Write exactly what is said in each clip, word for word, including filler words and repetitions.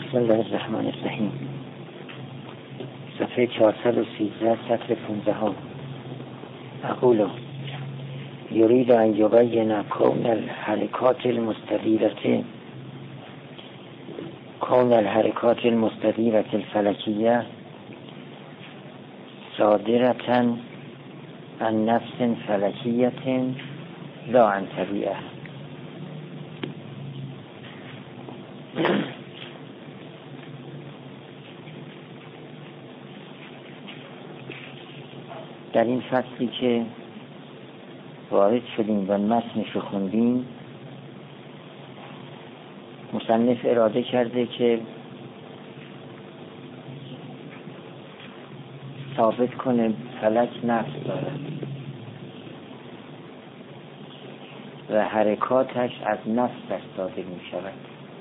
بسم الله الرحمن الرحیم. صفحه چهارصد و سیزده سطر پانزده ها. اقول یرید ان یبین کون الحرکات المستدیرة کون الحرکات المستدیرة الفلکیه صادرة عن نفس فلکیة لا عن طبیعه. در این فصلی که وارد شدیم و متنش رو خوندیم، مصنف اراده کرده که ثابت کنه فلک نفس دارد و حرکاتش از نفسش صادر می شود،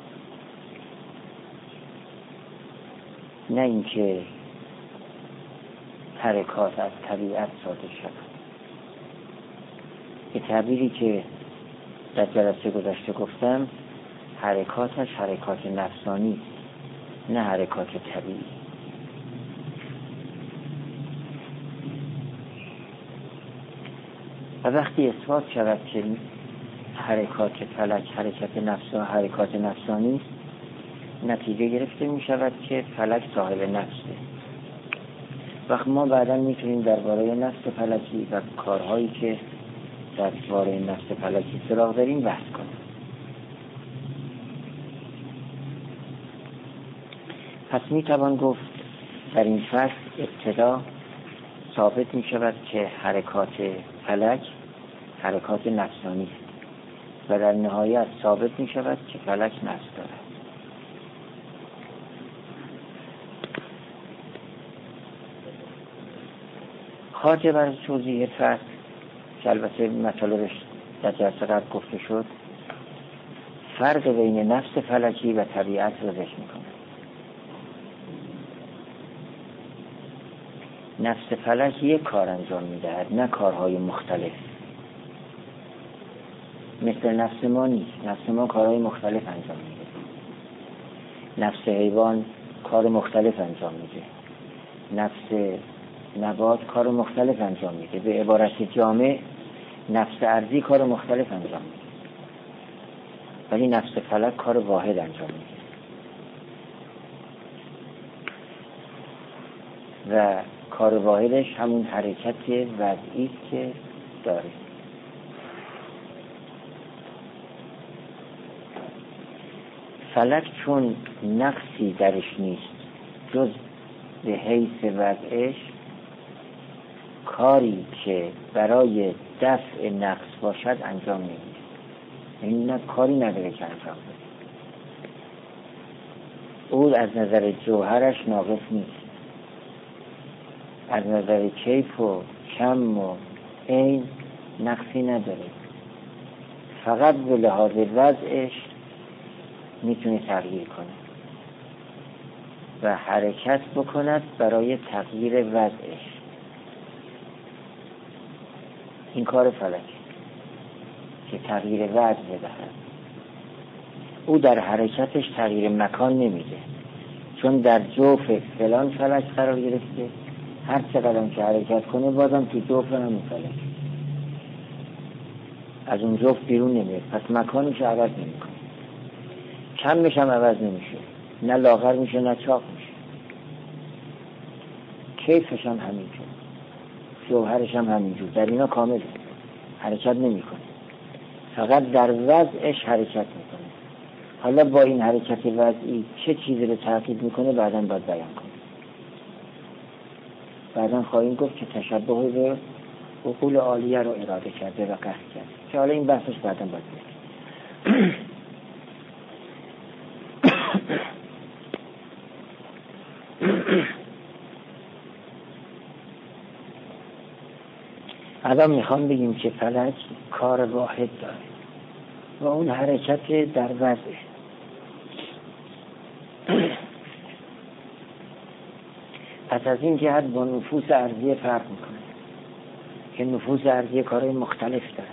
نه اینکه حرکات از طبیعت صادر شود. به تعبیری که در جلسه گذشته گفتم، حرکاتش حرکات نفسانی، نه حرکات طبیعی. و وقتی اثبات شود که حرکات فلک حرکت نفسا حرکات نفسانی است، نتیجه گرفته می شود که فلک صاحب نفسه. وقت ما بعدا میتونیم درباره نفس فلکی و کارهایی که درباره نفس فلکی سراغ داریم بحث کنیم. پس میتوان گفت در این فصل ابتدا ثابت می شود که حرکات فلک حرکات نفسانی است و در نهایت ثابت می شود که فلک نفس دارد. خارج بر توضیح فصل که البته مطالبش در جلسه قبل گفته شد، فرق بین نفس فلکی و طبیعت رو ذکر میکنه. نفس فلک یک کار انجام میدهد، نه کارهای مختلف. مثل نفس ما نیست. نفس ما کارهای مختلف انجام میده. نفس حیوان کار مختلف انجام میده. نفس نبات کار مختلف انجام میده. به عبارت جامع نفس ارضی کار مختلف انجام میده، ولی نفس فلک کار واحد انجام میده و کار واحدش همون حرکت وضعی که داره. فلک چون نقصی درش نیست جز به حیث وضعش، کاری که برای دفع نقص باشد انجام نمیده. یعنی نه کاری نداره که انجام بده. او از نظر جوهرش ناقص نیست، از نظر کیف و کم و عین نقصی نداره، فقط به لحاظ وضعش میتونه تغییر کنه و حرکت بکند برای تغییر وضعش. این کار فلک که تغییر وضع بدهد. او در حرکتش تغییر مکان نمیده، چون در جوف فلان فلک قرار گرفته. هر چقدر که حرکت کنه بازم تو جوف همون فلک، از اون جوف بیرون نمیاد. پس مکانش عوض نمیکنه، کمش هم عوض نمیشه، نه لاغر میشه نه چاق میشه. کیفش هم همینجور، جوهرش هم همینجور. در اینا کامل حرکت نمیکنه، فقط در وضعش حرکت میکنه. حالا با این حرکت وضعی چه چیزی رو تأکید میکنه بعداً باید بیان کنه. بعداً خواهیم گفت که تشبه به عقول عالیه رو اراده کرده و قصد کرده، که حالا این بحثش بعداً باید بیان. الان میخوام بگیم که فلک کار واحد داره و اون حرکت در وضعه. پس از این جهت با نفوس ارضی فرق میکنه که نفوس ارضی کارهای مختلف داره.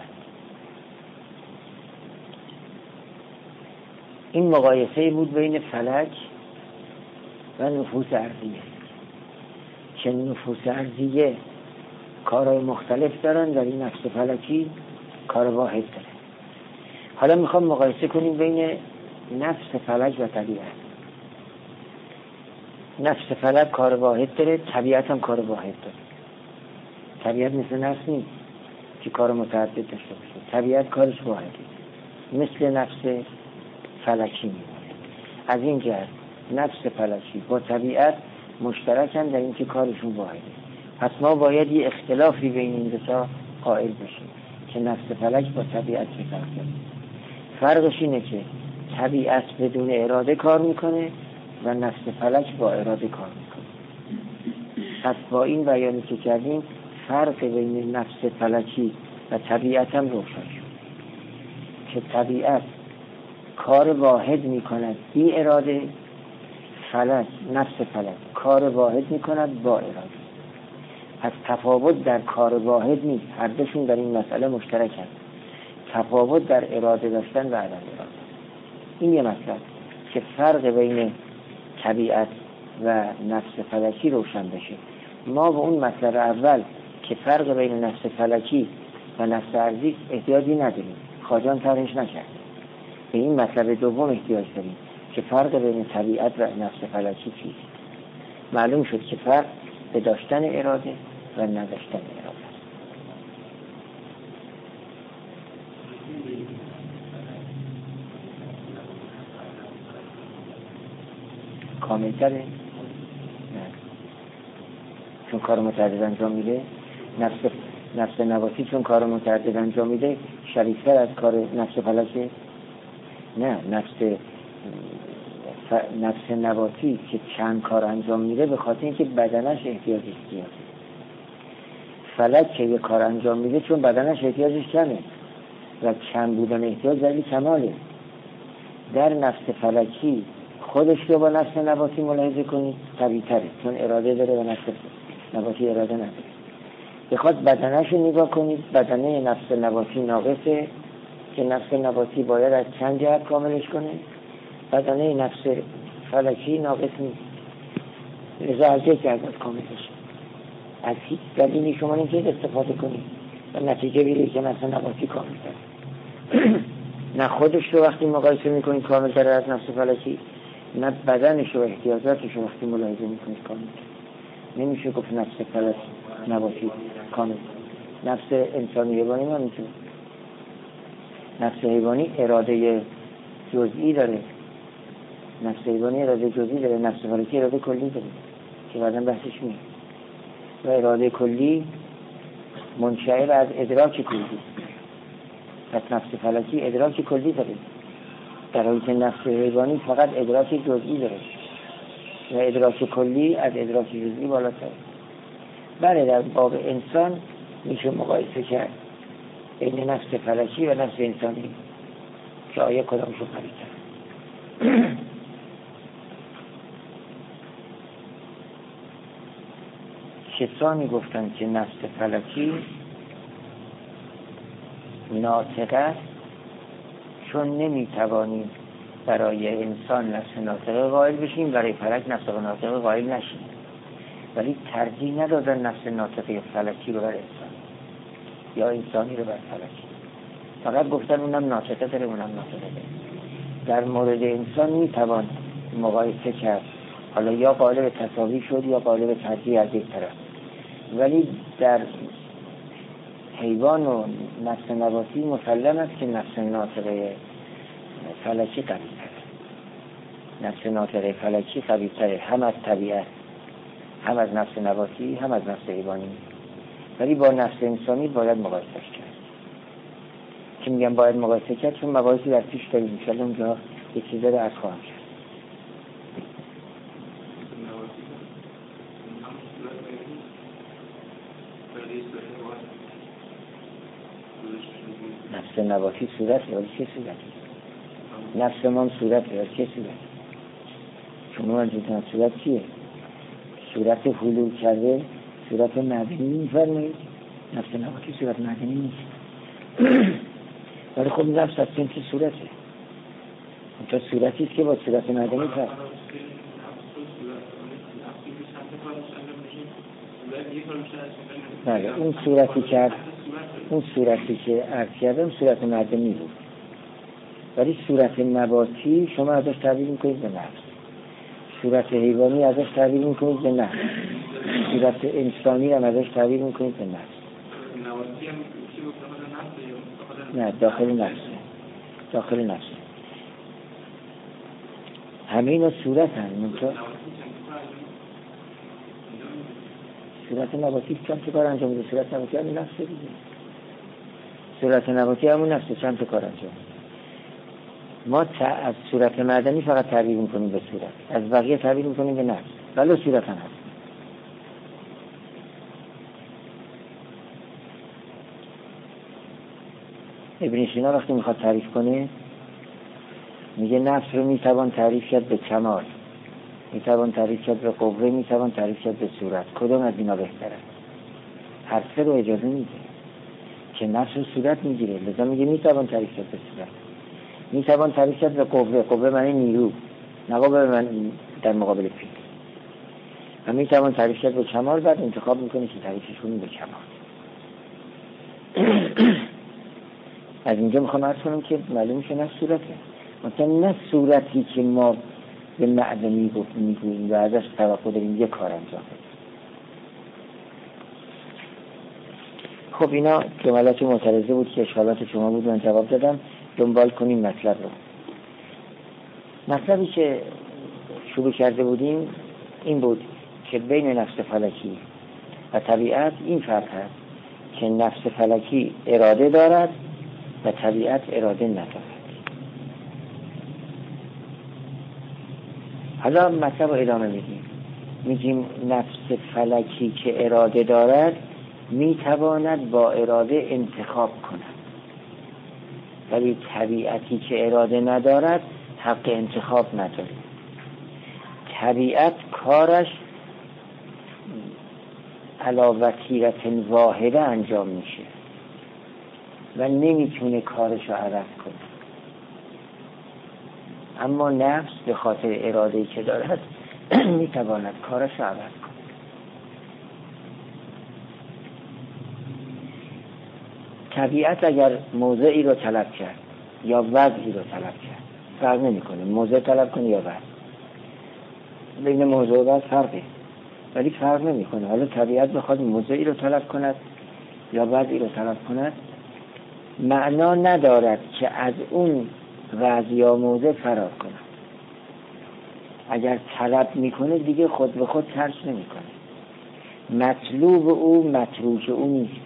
این مقایسه بود بین فلک و نفوس ارضیه که نفوس ارضیه کارهای مختلف دارن، در این نفس فلکی کار واحد داره. حالا میخوام مقایسه کنیم بین نفس فلک و طبیعت. نفس فلک کار واحد داره، طبیعت هم کار واحد داره. طبیعت مثل نفس نیست که کار متعدد داشته باشه، طبیعت کارش واحده، مثل نفس فلکی میمونه. از این جهت نفس فلکی با طبیعت مشترکن در اینکه کارشون واحده. پس ما باید یه اختلافی بین این دو تا قائل بشیم که نفس فلک با طبیعت چه فرق داره. فرقش اینه که طبیعت بدون اراده کار میکنه و نفس فلک با اراده کار میکنه. پس با این بیانی که کردیم فرق بین نفس فلکی و طبیعت هم روشن شد که طبیعت کار واحد میکند بی اراده، فلک نفس فلک کار واحد میکند با اراده. پس تفاوت در کار واحد نیست، هر دوشون در این مسئله مشترکند. تفاوت در اراده داشتن و عدم اراده. این یه مطلب که فرق بین طبیعت و نفس فلکی روشن بشه. ما به اون مطلب اول که فرق بین نفس فلکی و نفس ارضی احتیاجی نداریم، خواجان طرحش نکرد. به این مطلب دوم احتیاج داریم که فرق بین طبیعت و نفس فلکی چیست. معلوم شد که فرق به داشتن اراده و نداشتن اراده است. کاملتره؟ نه، چون کار متعدد انجام میده. نفس نفس نباتی چون کار متعدد انجام میده شریک‌تر از کار نفس فلکه؟ نه، نفس ف... نفس نباتی که چند کار انجام میده به خاطر اینکه بدنش احتیاجش زیاده. فلک که یه کار انجام میده چون بدنش احتیاجش کمه و کم بودن احتیاج دلیل کماله. در نفس فلکی خودش رو با نفس نباتی ملاحظه کنید طبیعی تره، چون اراده داره و نفس نباتی اراده نداره. بخواد بدنش رو نگاه کنید، بدنه نفس نباتی ناقصه که نفس نباتی باید از چند جهت کاملش کنه، بدنه نفس فلکی ناقص نیست، لذا از یک جهت کامل بشه. از هیچ دلیلی شما نمیتونید استفاده کنید و نتیجه بگیرید که نفس نباتی کامل داره. نه خودش رو وقتی مقایسه میکنید کامل داره از نفس فلکی، نه بدنش و احتیاجاتش رو وقتی ملاحظه میکنید کامل داره. نمیشه گفت نفس فلکی نباتی کامل. نفس انسانی حیوانی هم میتونه. نفس حیوانی اراده جزئی داره، نفس حیوانی اراده جزئی داره، نفس فلکی اراده کلی داره که بعداً بحثش میاد. و اراده کلی منشأ از ادراک کلی. پس نفس فلکی ادراک کلی داره، در حالی که نفس حیوانی فقط ادراک جزئی داره و ادراک کلی از ادراک جزئی بالاتره. بله، در باب انسان میشه مقایسه کرد بین نفس فلکی و نفس انسانی که آیا کدامشو قوی‌تره. کسانی گفتن که نفس فلکی ناطقه است چون نمیتوانیم برای انسان نفس ناطقه قائل بشیم، برای فلک نفس ناطقه قائل نشیم. ولی ترجیح ندادن نفس ناطقه فلکی رو بر انسان یا انسانی رو بر فلکی، فقط گفتن اونم ناطقه داره اونم ناطقه داره. در مورد انسان میتوان مقایسه کرد، حالا یا قالب تساوی شد یا قالب ترجیح از یک طرف. ولی در حیوان و نفس نباتی مسلم است که نفس ناطقه فلکی قوی تره. نفس ناطقه فلکی قوی تره، هم از طبیعت، هم از نفس نباتی، هم از نفس حیوانی. ولی با نفس انسانی باید مقایسه کرد. که میگم باید مقایسه کرد چون مباحثی در پیش داریم، انشاءالله اونجا یک چیزا رو عرض خواهم کرد. نفس نباتی صورت یا چه صورتی؟ نفس من صورت یا چه صورت؟ شما انجام صورت چیه؟ صورت حلول کرده، صورت معدنی میفرمایید. نفس نباتی صورت معدنی نیست. ولی خب نفس از چه صورته؟ اونتا صورتی است که با صورت معدنی فرق. بله اون صورتی که اون صورتی که عرض کردم صورت معدنی بود، ولی صورت نباتی شما ازش تعبیر میکنید به نفس، صورت حیوانی ازش تعبیر میکنید به نفس، صورت انسانی هم ازش تعبیر میکنید به نفس. نه داخل نفس، داخل نفس همه اینا صورت هم منطقه. صورت نباتی چند تا کار انجام میده؟ صورت نباتی همون نفسه دیگه، صورت نباتی همون نفسه، چند تا کار انجام میده. ما از صورت معدنی فقط تعبیر میکنیم به صورت، از بقیه تعبیر میکنیم به نفس، ولی صورت هم هست. ابن سینا وقتی میخواد تعریف کنه میگه نفس رو میتوان تعریف کرد به کمال، میتوان تعریف کرد به قوه، میتوان تعریف کرد به صورت. کدوم از اینا بهتره؟ هر سه رو اجازه میده که نفس رو صورت میگیره، لذا میگه میتوان تعریف کرد به صورت. میتوان تعریف کرد به قوه، قوه معنی نیرو، نه قوه من در مقابل پیل. و میتوان تعریف کرد به کمال، بعد انتخاب میکنه که تعریفش کنیم به کمال. از اینجا میخوام عرض کنم که معلوم شه نه صورته، مثلا نه صورتی که ما به معدنی میگوییم و ازش توقع داریم یک کار انجام بده. خب اینا جملات معترضه بود که اشکالات شما بود، من جواب دادم. دنبال کنیم مطلب رو. مطلبی که شروع کرده بودیم این بود که بین نفس فلکی و طبیعت این فرق هست که نفس فلکی اراده دارد و طبیعت اراده ندارد. حالا مطلب رو ادامه میدیم. میگیم نفس فلکی که اراده دارد میتواند با اراده انتخاب کند، ولی طبیعتی که اراده ندارد حق انتخاب نداره. طبیعت کارش علی وتیرة واحده انجام میشه و نمیتونه کارش رو عوض کنه، اما نفس به خاطر اراده‌ای که دارد میتواند کارش رو عوض کنه. طبیعت اگر موضعی رو طلب کرد یا وضعی رو طلب کرد فرق نمیکنه، موضع طلب کنه یا وضع، بین موضوع و وضع فرقه، ولی فرق نمیکنه. حالا طبیعت بخواد موضعی رو طلب کند یا وضعی رو طلب کند، معنا ندارد که از اون وضع یا موضع فرار کند. اگر طلب میکنه دیگه خود به خود ترک نمیکنه. مطلوب او متروک او نیست.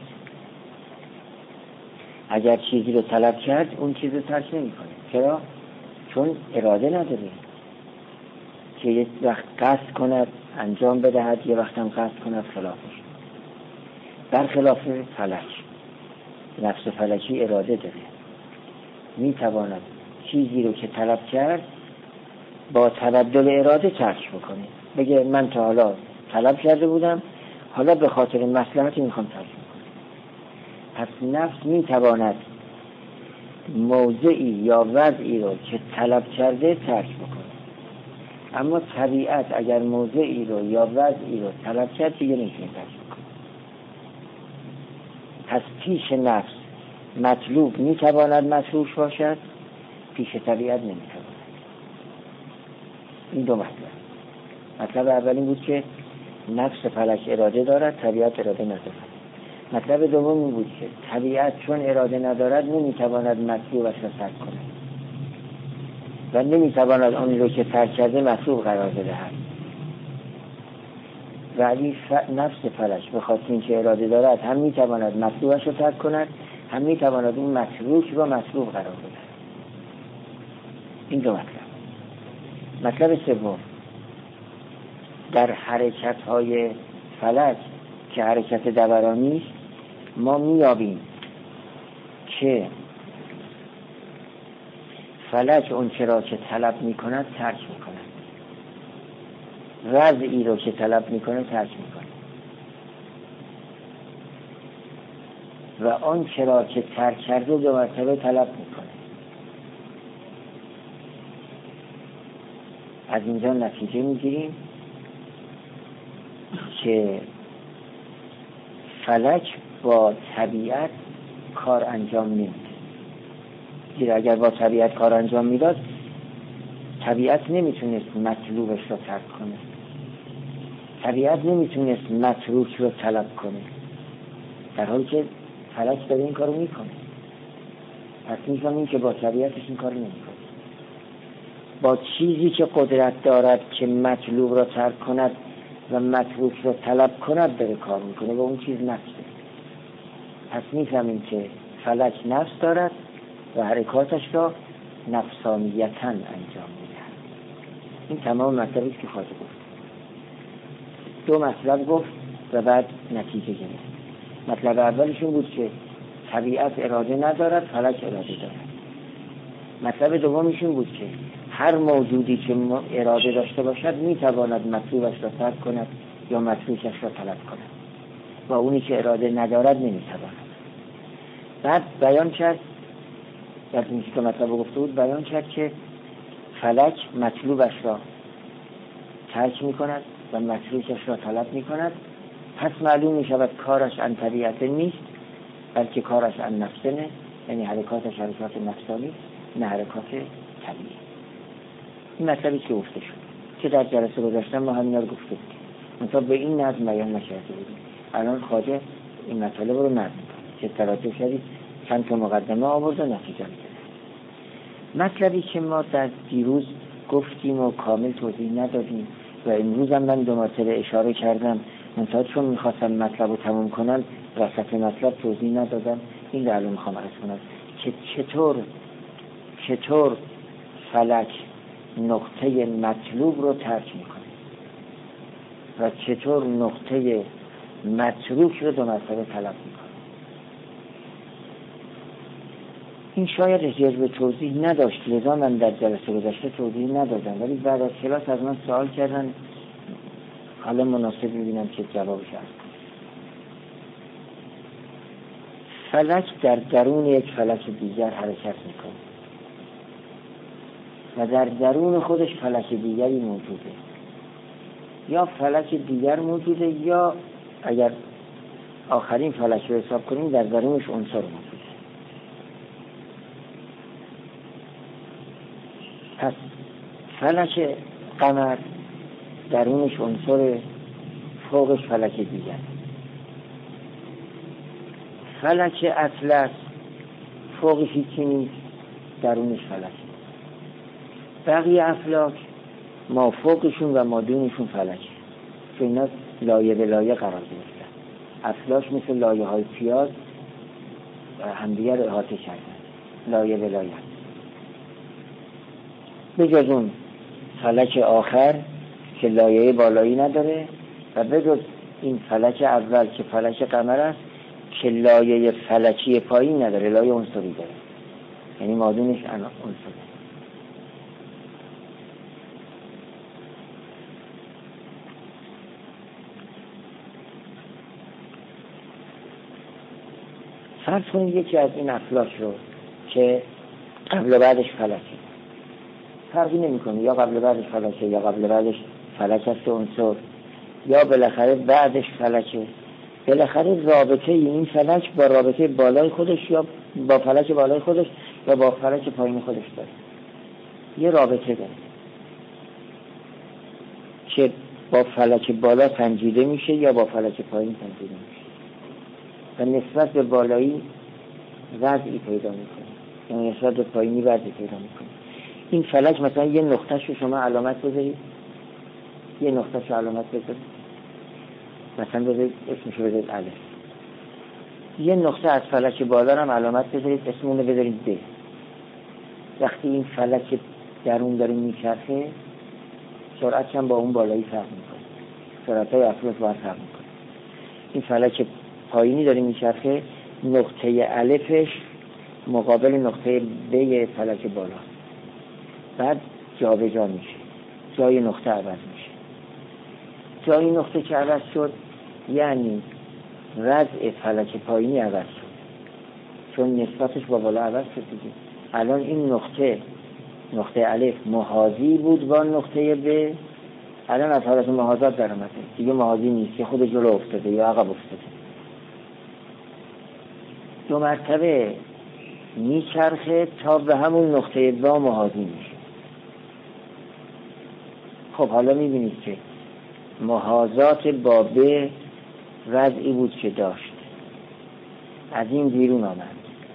اگر چیزی رو طلب کرد اون چیز رو ترک نمیکنه. چرا؟ چون اراده نداره که یک وقت قصد کند انجام بدهد، یه وقت هم قصد کند خلافش. برخلاف فلک، نفس فلکی اراده داره، میتواند چیزی رو که طلب کرد با تبدل اراده ترک بکنه، بگه من تا حالا طلب کرده بودم، حالا به خاطر مصلحتی میخوام ترک بکنم. پس نفس میتواند موضعی یا وضعی رو که طلب کرده ترک بکنه، اما طبیعت اگر موضعی رو یا وضعی رو طلب کرد دیگه نمیتونه ترک بکنه. پس پیش نفس مطلوب میتواند مطروش باشد، پیش طبیعت نمیتواند. این دو مطلب. مطلب اول این بود که نفس فلک اراده دارد، طبیعت اراده ندارد. مطلب دوم این بود که طبیعت چون اراده ندارد نمیتواند مطلوبش را ترک کند و نمیتواند آن رو که ترک کرده مطلوب قرار بدهد. ولی ف... نفس فلک به خاطر اینکه اراده دارد هم میتواند مطلوبش را ترک کند، هم میتواند اون متروک را مطلوب قرار بدهد. این دو مطلب. مطلب سوم، در حرکت های فلک که حرکت دورانی است ما میابیم که فلک اون چرا که طلب میکند ترک میکند، وضعی رو که طلب میکنه ترک میکنه و آن چرا که ترک کرده دو مرتبه طلب میکنه. از اینجا نتیجه میگیریم که فلک با طبیعت کار انجام نمیده. زیرا اگر با طبیعت کار انجام میداد، طبیعت نمیتونست مطلوبش رو ترک کنه، طبیعت نمیتونست متروک رو طلب کنه، در حالی که فلک داره این کارو میکنه. پس میفهمیم که با طبیعتش این کارو نمیکنه. با چیزی که قدرت دارد که مطلوب را ترک کند و متروک را طلب کند داره کار میکنه و اون چیز نفسه. پس میفهمیم که فلک نفس دارد و حرکاتش را نفسانیتاً انجام میدهد. این تمام مطلبی که خواهد گفت. دو مطلب گفت و بعد نتیجه گرفت. مطلب اولشون بود که طبیعت اراده ندارد، فلک اراده دارد. مطلب دومیشون بود که هر موجودی که اراده داشته باشد میتواند مطلوبش را ترک کند یا متروکش را طلب کند و اونی که اراده ندارد نمیتواند. بعد بیان کرد، در این که مطلب گفته بود بیان کرد که فلک مطلوبش را ترک میکند و متروکش را طلب میکند. پس معلوم میشود کارش عن طبیعت نیست، بلکه کارش عن نفسه، یعنی حرکاتش حرکات نفسانی، نه حرکات طبیعی. این مطلبی که گفته شد که در جلسه گذشته ما همین رو گفته بودیم، منتها به این نظم بیان نکرده بودیم. الان خواجه این مطلب رو نظم که توجه کردید چند تا مقدمه آورد و نتیجه میده. مطلبی که ما در دیروز گفتیم و کامل توضیح ندادیم و امروز هم من دو مرتبه اشاره کردم، منتها چون میخواستم مطلب رو تموم کنم وسط مطلب توضیح ندادم. این رو الان میخوام عرض کنم که چطور چطور فلک نقطه مطلوب رو ترک میکنه و چطور نقطه متروک رو دو مرتبه طلب میکنه. این شاید احتیاج به توضیح نداشت، لذا من در جلسه گذشته توضیح ندادم، ولی بعد از کلاس از من سوال کردن، حالا مناسب میبینم که جوابش هست. فلک در درون یک فلک دیگر حرکت میکنه و در درون خودش فلک دیگری موجوده. یا فلک دیگر موجوده یا اگر آخرین فلک رو حساب کنیم در درونش عنصر موجوده. پس فلک قمر درونش عنصر، فوقش فلک دیگر. فلک اطلس فوقش هیچی نیست، درونش فلک. بقیه افلاک ما فوقشون و ما دونشون فلک، چون اینا لایه به لایه قرار گرفتن. افلاک مثل لایه های پیاز همدیگر رو احاطه کردن، لایه به لایه. بجز اون فلک آخر که لایه بالایی نداره و بجز این فلک اول که فلک قمر است که لایه فلکی پایین نداره، لایه عنصری داره، یعنی مادونش عنصری. فرض کنید یکی از این افلاک رو که قبل و بعدش فلکه، فرقی نمیکنه، یا قبل و بعدش فلکه یا قبل و بعدش فلک است عنصر یا بالاخره بعدش فلکه، بالاخره رابطه این فلک با رابطه بالای خودش یا با فلک بالای خودش یا با فلک پایین خودش داره. یه رابطه داره که با فلک بالا سنجیده میشه یا با فلک پایین سنجیده میشه و نسبت به بالایی وضعی پیدا میکنه، یعنی نسبت به پایینی وضعی پیدا میکنه. این فلک مثلا یه نقطه‌ش رو شما علامت بذارید، یه نقطه‌ش رو علامت بذارید، مثلا بذارید اسمش رو بذارید الف. یه نقطه از فلک بالا هم علامت بذارید، اسمون رو بذارید ب. وقتی این فلک درون داره میچرخه سرعتش هم با اون بالایی فرق میکنه، سرعت‌های افلاک با هم فرق میکنه. این فلک پایینی داره میچرخه، نقطه الفش مقابل نقطه ب فلک بالا، بعد جا به جا میشه، جای نقطه عوض میشه. جای نقطه که عوض شد یعنی وضع فلک پایینی عوض شد، چون نسبتش با بالا عوض شد دیگه. الان این نقطه نقطه الف محاذی بود با نقطه ب، الان از حالت محاذات در اومده، دیگه محاذی نیست که خود جلو افتاده یا عقب افتاده. دو مرتبه میچرخه تا به همون نقطه با محاذی میشه. خب حالا میبینید که محاذات با ب وضعی بود که داشت، از این بیرون آمد.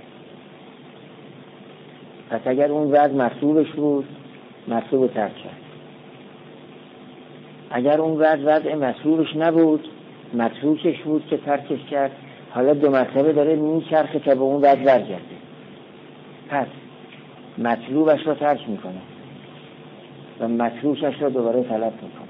پس اگر اون وضع مطلوبش بود مطلوب ترک کرد، اگر اون وضع وضع مطلوبش نبود متروکش بود که ترکش کرد. حالا دو مرتبه داره میچرخه تا به اون وضع برگرده، پس مطلوبش رو ترک میکنه و متروکش رو دوباره طلب میکنه.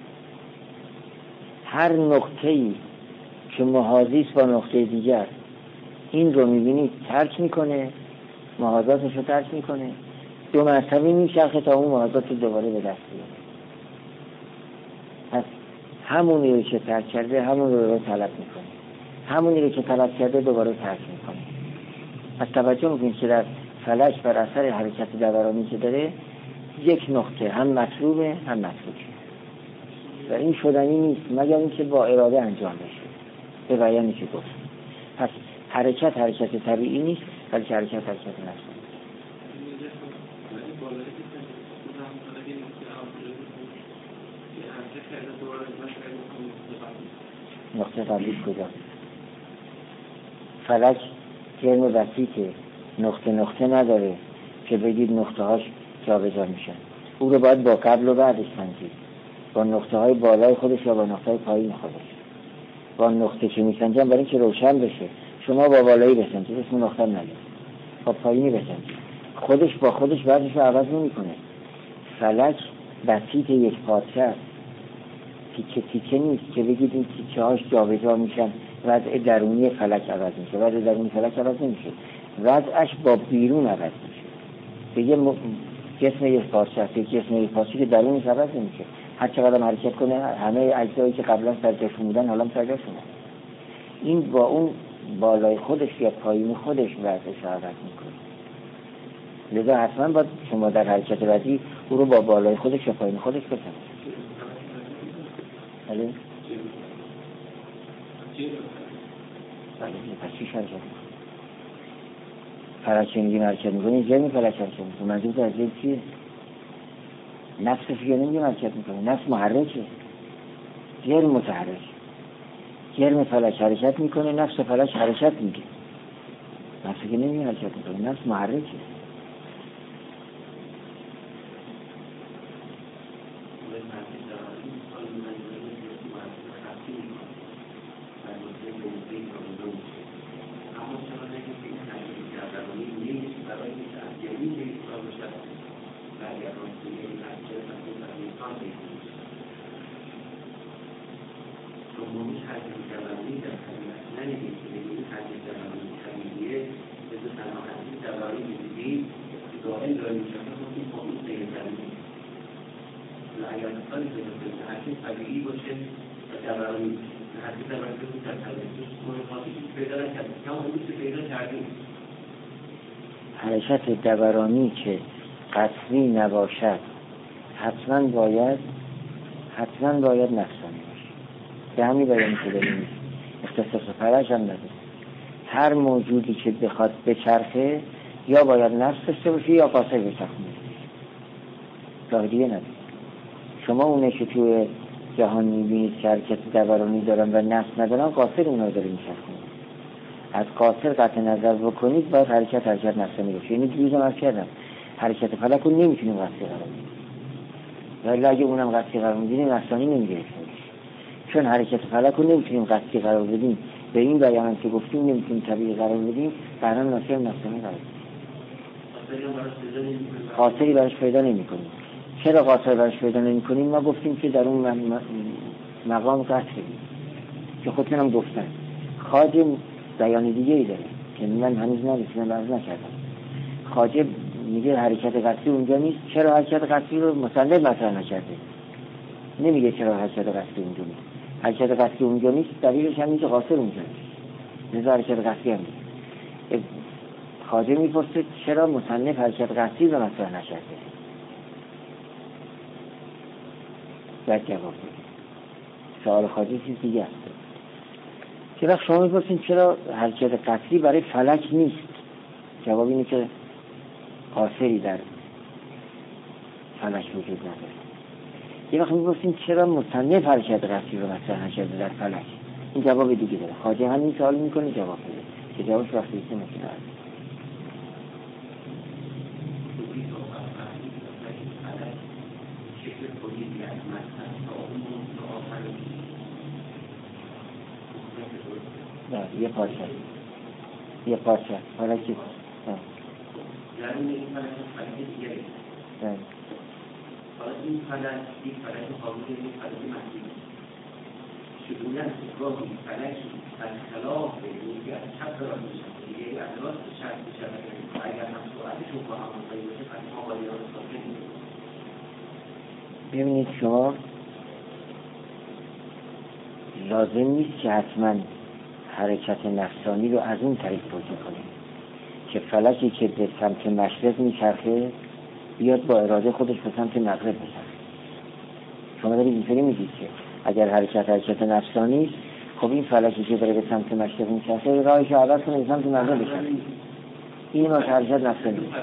هر نقطه‌ای که محاذی است با نقطه دیگر این رو میبینید ترک میکنه، محاذاتش رو ترک میکنه، دو مرتبه میچرخه تا اون محاذات رو دوباره به دست بیاره. پس همونی رو که ترک کرده همون رو دوباره طلب میکنه، همونی رو که طلب کرده دوباره ترک میکنه. پس توجه میکنید که در فلک بر اثر حرکت دورانی که داره یک نقطه هم مطلوبه هم متروکه و این شدنی نیست مگر اینکه با اراده انجام بشه به بیانی که گفت. پس حرکت حرکت طبیعی نیست بلکه حرکت حرکت نفسی. نقطه قبلی کجا؟ فلک جرم وسیطه، نقطه نقطه نداره که بگید نقطه هاش جابجا میشن. او رو باید با قبل و بعدش سنجید، با نقطه های بالای خودش یا با نقطه های پایین خودش. با نقطه که میسنجن برای اینکه روشن بشه شما با بالایی بسنجید اسم نقطه نداره، با پایینی بسنجید، خودش با خودش بعدش رو عوض نمیکنه. فلک وسیط یک پارچه است، تیکه تیکه نیست که بگید این تیکه هاش جابجا میشن. وضع درونی فلک عوض میشه، وضع درونی فلک عوض نمیشه، وضعش با بیرون عوض میشه. دیگه م... جسم یک پارچه است، یک جسم یک پارچه که درونش عوض نمیشه، هر چقدر حرکت کنه همه اجزایی که قبلا سرجاشون بودن حالا سرجاشون هست. این با اون بالای خودش یا پایین خودش وضعش عوض میکنه. لذا حتما باید شما در حرکت بعدی او رو با بالای خودش یا پایین خودش بسنجید. بله؟ بله پس چیش حرکت میکنه؟ فلک نمیگیم حرکت میکنه، جرم فلک حرکت میکنه. منظور در جرم چیه؟ نفسش یا نمیگیم حرکت میکنه، نفس محرکه، جرم متحرک. جرم فلک حرکت میکنه، نفس فلک حرکت میگه. نفسش که نمیگیم حرکت میکنه، نفس محرکه. حرکت دورانی که قصری نباشد حتما باید حتما باید نفسانی باشه. به همین بیانی که داریم اختصاص فلک هم نداره. هر موجودی که بخواد بچرخه یا باید نفس داشته باشه یا قاصر بچرخونه، راه دیگه نداره. شما اونه که توی جهان میبینید که حرکت دورانی دارن و نفس ندارن، قاصر اونا داره میچرخونه. از قاصر قطع نظر بکنید باید حرکت حرکت نفسانی باشه. یعنی دیروزم عرض کردم حرکت فلک رو نمیتونیم قطعی قرار بدیم، ولی اگه اونم قطعی قرار میدیم نفسانی نمیگرفتیم، چون حرکت فلک رو نمیتونیم قطعی قرار بدیم به این بیان که گفتیم نمیتونیم طبیعی قرار بدیم، برای ناصر نفسانی قرار بدیم. قاصری برش پیدا نمی کنیم. چرا قاصر برش پیدا نمی کنیم؟ ما گفتیم که در اون مقام قطعی که خودتونم گفتن خواجه بیان دیگه ای داره که من هنوز نمیتونم عرض نکردم. خواجه میگه حرکت قطعی اونجا نیست. چرا حرکت قطعی رو مصنف مطرح نکرده؟ نمیگه چرا حرکت قطعی اونجا نیست. حرکت قطعی اونجا نیست دلیلش هم نیست که قاصر اونجا نیست، لذا حرکت قطعی هم نیست. خواجه میپرسه چرا مصنف حرکت قطعی رو مطرح نکرده؟ باید جواب بدید. سوال خارجی چیز دیگه است. که وقت شما میپرسید چرا حرکت قطعی برای فلک نیست؟ جواب اینه که قاصری در فلک وجود نداره. یه وقت میپرسید چرا مصنف حرکت قطعی رو مطرح نکرده در فلک؟ این جواب دیگه داره. خواجه همین سوال میکنه جواب بده که جوابش وقتی است ممکنه است. نه یه پارچه یه پارچه حالا چی؟ یعنی این فلک فلک دیگه نه حالا این فلک این فلک حاوی این فلک محدود شدونه گاهی فلک از خلاف یکی از چپ را میشن دیگه از راست چپ میشن اگر هم سرعتشون با هم مطابق باشه پس ما باید را ساکن می‌کنیم. ببینید شما لازم نیست که حتما حرکت نفسانی رو از اون طریق توجیه کنیم که فلکی که به سمت مشرق میچرخه بیاد با اراده خودش به سمت مغرب بچرخه. شما دارید اینطوری میگید که اگر حرکت حرکت نفسانی است، خب این فلکی که داره به سمت مشرق میچرخه راهش رو عوض کنه به سمت مغرب بچرخه. این ما حرکت نفسانی است.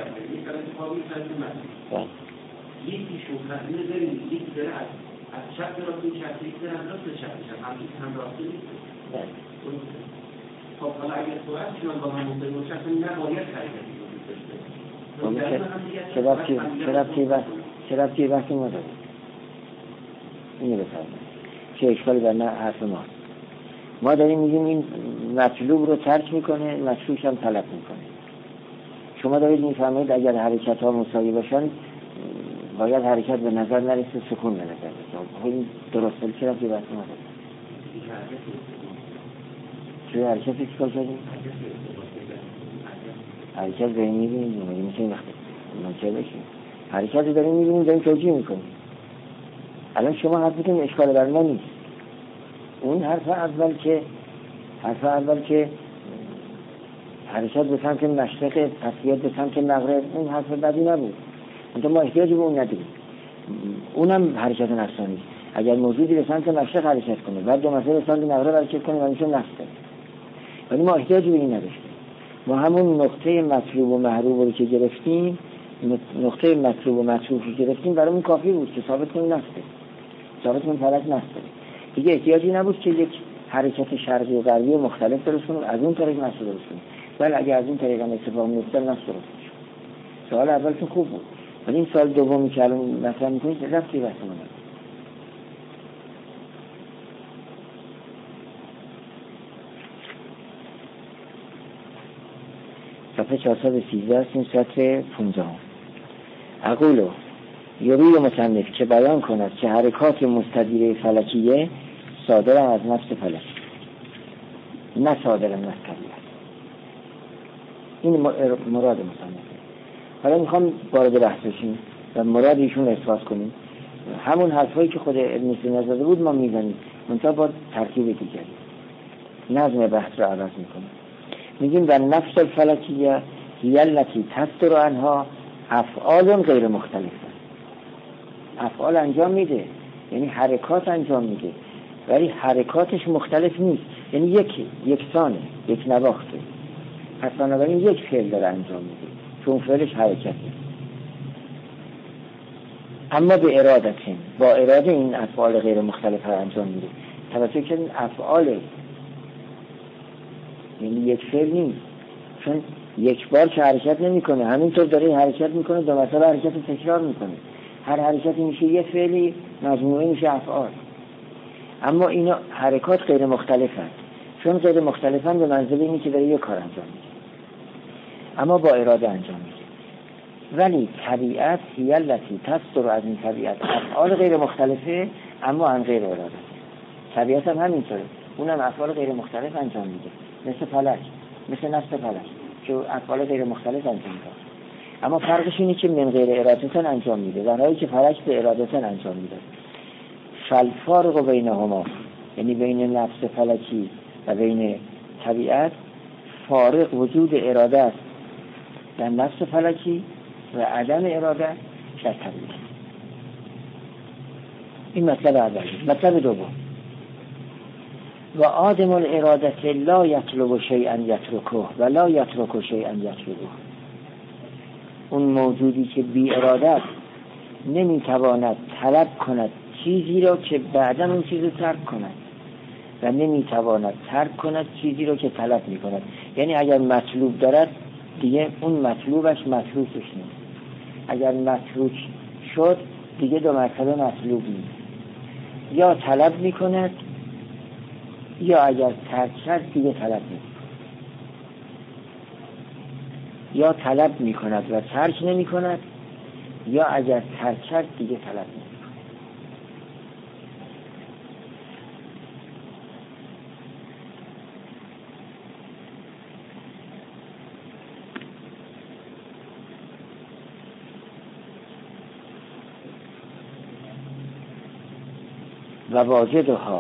یکی شوخنده داریم یکی داره از از چپ را توی چرخه یک داره از راست چرخه شد همچنین هم راسته نیست. خب حالا اگر سرعت شما با هم مطابق باشه اصلا نباید حرکتی وجود داشته. چرا چی چرا چی بس چرا چی بس ما داره اینو بفرمایید چه اشکالی در نه حرف ما ما داریم میگیم این مطلوب رو ترک میکنه مشروعش هم طلب میکنه. شما دارید میفرمایید اگر حرکت ها مساوی باشن باید حرکت به نظر نرسه سکون به نظر رسه. این درسته چرا چی بس ما داره چه حرکت چی کار کردیم؟ حرکت داریم میبینیم میشه وقتی منچه بشیم حرکت رو داریم میبینیم داریم توجیه میکنیم. الان شما حرف بکنیم اشکال بر ما نیست. اون حرف اول که حرف اول که حرکت به سمت مشرق پسیت به سمت مغرب اون حرف بدی نبود. انتا ما احتیاجی به اون نداریم. اونم حرکت نفسانی. اگر موجودی به سمت مشرق حرکت کنه بعد دو مسیر به سمت مغرب حرکت کنه و میشه نفس داره. ولی ما احتیاجی به این نداشتیم. ما همون نقطه مطلوب و محروب رو که گرفتیم نقطه مطلوب و مطلوب رو گرفتیم برامون کافی بود که ثابت کنیم نفسه ثابت کنیم فلک نفسه. دیگه احتیاجی نبود که یک حرکت شرقی و غربی مختلف درست کنیم از اون طریق نفس درست کنیم. ولی اگه از این طریق هم اتفاق میفته نفس درست کنیم. سوال اولتون خوب بود ولی این سوال دومی که الان مطرح می‌کنید رفتی بحث ما نداره. صفحه چهارصد و سیزده هستیم سطر پونزده. اقولو یوی مصنف که بیان کند که حرکات مستدیره فلکیه صادر از نفس فلک نه صادر از طبیعت. این مراد مصنف. حالا میخوام وارد بحث بشیم و مراد ایشون اثبات کنیم. همون حرفایی که خود ابن سینا زده بود ما میزنیم منتها با ترکیب دیگری نظم بحث رو عوض میکنیم. میگیم در نفس الفلکیه هی التی تصدر عنها افعال غیر مختلفه. افعال انجام میده یعنی حرکات انجام میده ولی حرکاتش مختلف نیست یعنی یکی یکسانه یک نواخته. پس بنابراین یک فعل داره انجام میده چون فعلش حرکته اما به ارادتین با اراده این افعال غیر مختلف رو انجام میده. توجه کردین افعال یعنی یک فعل نیست چون یک بار که حرکت نمیکنه همینطور داره حرکت میکنه دو مرتبه حرکت تکرار میکنه. هر حرکتی میشه یه فعلی مجموعه میشه افعال. اما اینا حرکات غیر مختلفن چون غیر مختلفن به منزله اینی که داره یه کار انجام میده اما با اراده انجام میده. ولی طبیعت هی التی تصدر از این طبیعت افعال غیر مختلفه اما عن غیر اراده. طبیعت هم همینطوره اونم افعال غیر مختلف انجام میده مثل فلک مثل نفس فلک که افعال غیر مختلف انجام میده اما فرقش اینه که من غیر ارادتن انجام میده در حالی که فلک به ارادتن انجام میده. فالفارق بینهما یعنی بین نفس فلکی و بین طبیعت فارق وجود اراده است در نفس فلکی و عدم اراده در طبیعت. این مطلب اولی. مطلب دوم، و آدم الاراده لا یطلب شیئا یترکه و لا یترک شیئا یطلبه. اون موجودی که بی اراده است نمیتواند طلب کند چیزی را که بعدا اون چیز رو ترک کند و نمیتواند ترک کند چیزی را که طلب میکند. یعنی اگر مطلوب دارد دیگه اون مطلوبش مطلوبش نیست، اگر مطلوب شد دیگه دو مرتبه مطلوب نیست. یا طلب میکند یا اگر ترک کرد دیگه طلب نمیکند. یا طلب میکند و ترک نمیکند یا اگر ترک کرد دیگه طلب نمیکند. و واجدها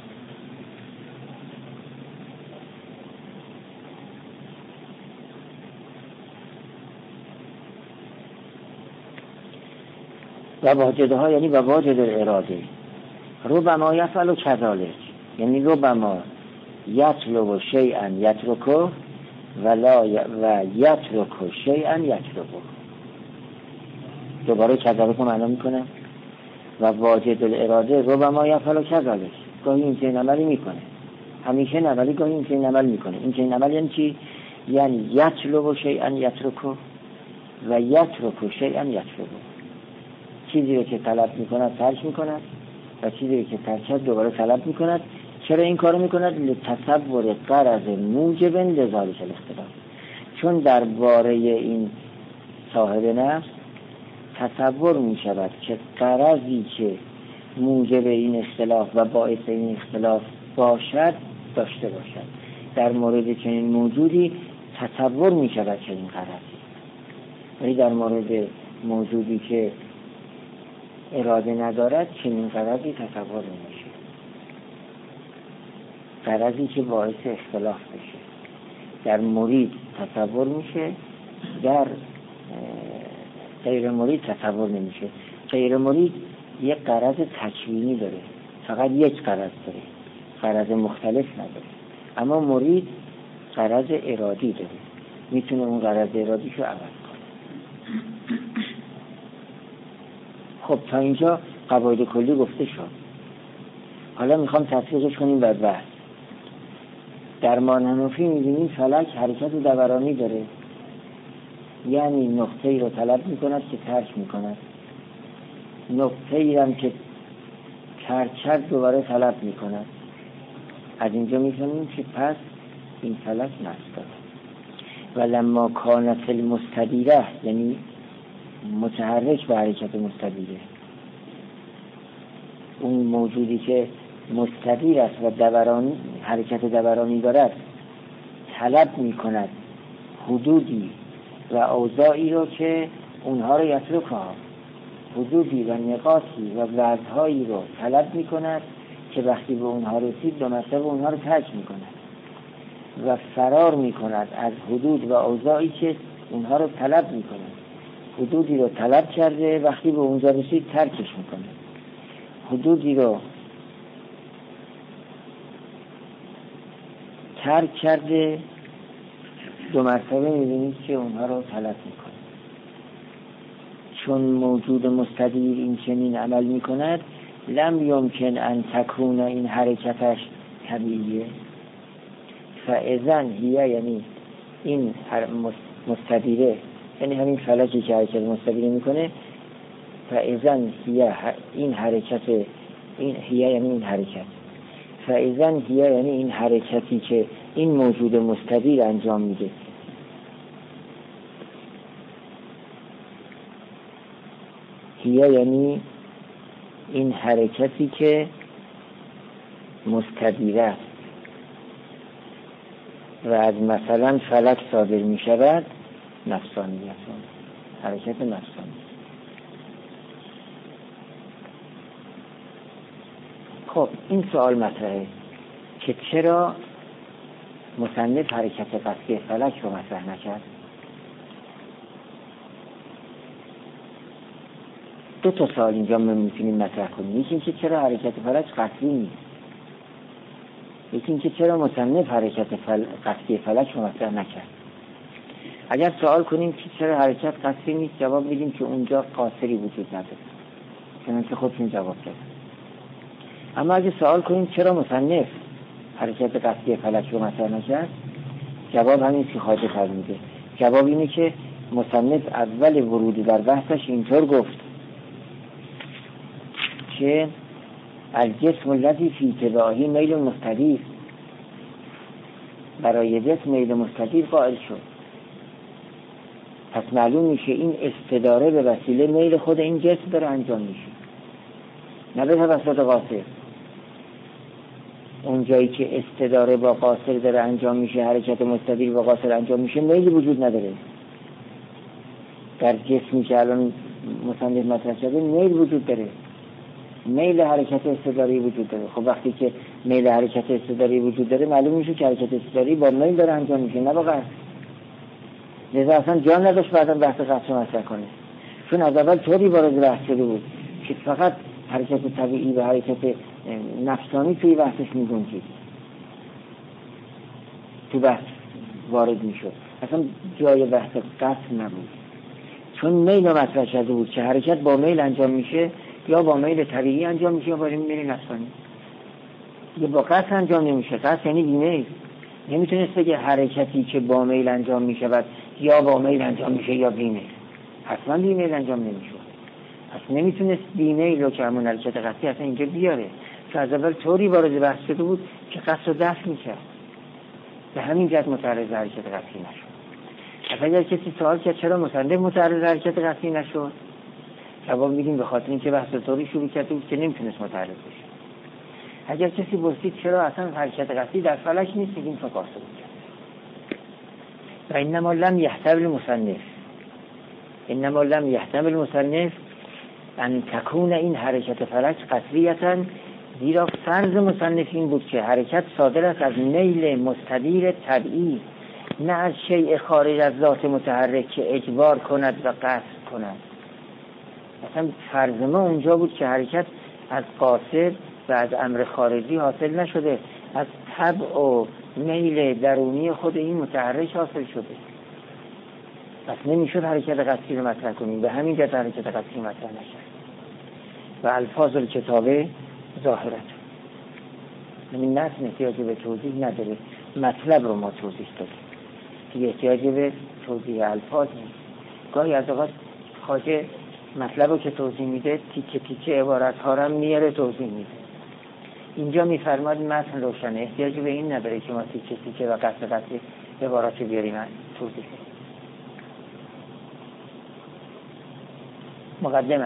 و واجدها یعنی و واجد اراده ربما یفعل کذالک، یعنی ربما یطلب شیئا یترکه و لا ی... و یترک شیئا یطلبه. دوباره کذالک رو معنا میکنه. و واجد الاراده ربما یفعل کذالک، گاهی این چنین عملی میکنه، همیشه نه ولی گاهی این چنین عمل میکنه. این چنین عمل یعنی چی؟ یعنی یطلب شیئا یترکه و یترک شیئا یطلبه. چیزی رو که طلب میکند ترک میکند و چیزی رو که ترک کرد دوباره طلب میکند. چرا این کارو میکند؟ لتصور غرض موجب لذالک الاختلاف، چون درباره این صاحب نفس تصور میشود که غرضی که موجب این اختلاف و باعث این اختلاف باشد داشته باشد. در مورد چنین موجودی تصور میشود که این غرضی، ولی در مورد موجودی که اراده ندارد چنین غرضی تصور نمیشه، غرضی که باعث اختلاف بشه. در مرید تصور میشه، در غیر مرید تصور نمیشه. غیر مرید یک غرض تکوینی داره، فقط یک غرض داره، غرض مختلف نداره. اما مرید غرض ارادی داره، میتونه اون غرض ارادیشو عوض کنه. خب تا اینجا قواعد کلی گفته شد. حالا میخوام تطبیقش کنیم بر بحث. در مانحنفی میبینیم فلک حرکت دورانی داره، یعنی نقطه‌ای رو طلب میکند که ترک میکند، نقطه‌ای هم که ترک کرد دوباره طلب میکند. از اینجا میفهمیم که پس این فلک نفس داره. و لما کانت المستدیره، یعنی متحرک به حرکت مستدیره، اون موجودی که مستدیر است و دورانی حرکت دورانی دارد طلب میکند حدودی و اوضاعی رو که اونها رو یترکها، حدودی و نقاطی و وضعهایی رو طلب میکند که وقتی به اونها رسید دو مرتبه اونها رو ترک میکند و فرار میکند از حدود و اوضاعی که اونها رو طلب میکند. حدودی رو طلب کرده، وقتی به اونجا رسید ترکش میکنه. حدودی رو ترک کرده، دو مرتبه میبینید که اونها رو طلب میکنه. چون موجود مستدیر این چنین عمل میکند لم یمکن ان تکون این حرکتش طبیعیه. فاذن هیه، یعنی این مستدیره، یعنی همین فلکی که حرکت مستدیره میکنه، فاذن هیه این حرکت، این هیه یعنی این حرکت، فاذن هیه یعنی این حرکتی که این موجود مستدیر انجام میده، هیه یعنی این حرکتی که مستدیره است و از مثلا فلک صادر می شود، نفسانیت، حرکت نفسانی. خب این سوال مطرحه که چرا مصنف حرکت قصدی فلک رو مطرح نکرد؟ دو تا سوال اینجا ما میتونیم مطرح کنیم. یکی اینکه چرا حرکت فلک قطعی نیست، یکی اینکه چرا مصنف حرکت فل... قطعی فلک رو مطرح نکرد. اگر سوال کنیم که چرا حرکت قطعی نیست، جواب میدیم که اونجا قاصری وجود نداره، چنانچه خودتون جواب دادید. اما اگه سوال کنیم چرا مصنف حرکت قطعی فلک رو مطرح نکرد، جواب همین که خواجه فرموده. جواب اینه که مصنف اول ورود در بحثش اینطور گفت که الجسم الذی فی تباهی میل مستدیر، برای جسم میل مستدیر قائل شد. پس معلوم میشه این استداره به وسیله میل خود این جسم داره انجام میشه، نه به توسط قاصر. اون جایی که استداره با قاصر داره انجام میشه، حرکت مستدیر با قاصر انجام میشه، میلی وجود نداره. در جسمی که الان مصنف مطرح شده میل وجود داره، میل حرکت استداری وجود داره. خب وقتی که میل حرکت استداری وجود داره، معلوم میشه که حرکت استداری با میل داره انجام میشه، نه با قصد. لذا اصلا جان نداشت بعدا بحث قصد رو مطرح کنه، چون از اول طوری وارد بحث شده بود که فقط حرکت طبیعی و حرکت نفسانی توی بحثش میگنجید، تو بحث وارد میشد. اصلا جای بحث قصد نبود، چون میل مطرح شده بود که حرکت با میل انجام میشه، یا با میل طبیعی انجام میشه یا با میل نفسانی. یا با قصد انجام نمیشه. قصد یعنی بیمیل. نمیتونست بگه حرکتی که با میل انجام میشه بعد یا با میل انجام میشه یا بیمیل. اصلا بیمیل انجام نمیشه. اصلا نمیتونست بیمیل رو که همون حرکت قصدی اصلا اینجا بیاره، که از اول طوری وارد بحث شده بود که قصد رو دفع میشه. به همین جهت متعرض حرکت قصدی نشد. اگر کسی سوال کرد چرا مصنف متعرض حرکت قصدی نشد، جواب میدیم به خاطر اینکه بحث طوری شروع کرده بود که نمیتونست متعرض بشه. اگر کسی پرسید چرا اصلا حرکت قصدی در فلک نیست، میگیم تا قاصر بود. و انما لم یحتمل مصنف انما لم یحتمل مصنف ان تکون این حرکت فلک قطعیتا، زیرا فرض مصنف این بود که حرکت صادر است از میل مستدیر طبیعی، نه از شیء خارج از ذات متحرک که اجبار کند و قصد کند. مثلا فرض ما اونجا بود که حرکت از قاصد و از امر خارجی حاصل نشده، از طبع و میل درونی خود این متحرک حاصل شده. پس نمیشد حرکت قصدی رو مطرح کنیم، به همین جهت حرکت قصدی مطرح نشد. و الفاظ الکتابه ظاهرت، این نظم احتیاجی به توضیح نداره، مطلب رو ما توضیح داریم که احتیاجی به توضیح الفاظ نیست. گاهی از اوقات خواجه مطلب رو که توضیح میده تیکه تیکه عبارت ها رو میاره توضیح میده. اینجا میفرماد متن روشنه، احتیاجی به این نداره که ما تیکه تیکه و قطع قطع عبارات رو بیاریم توضیح کنیم. مقدمه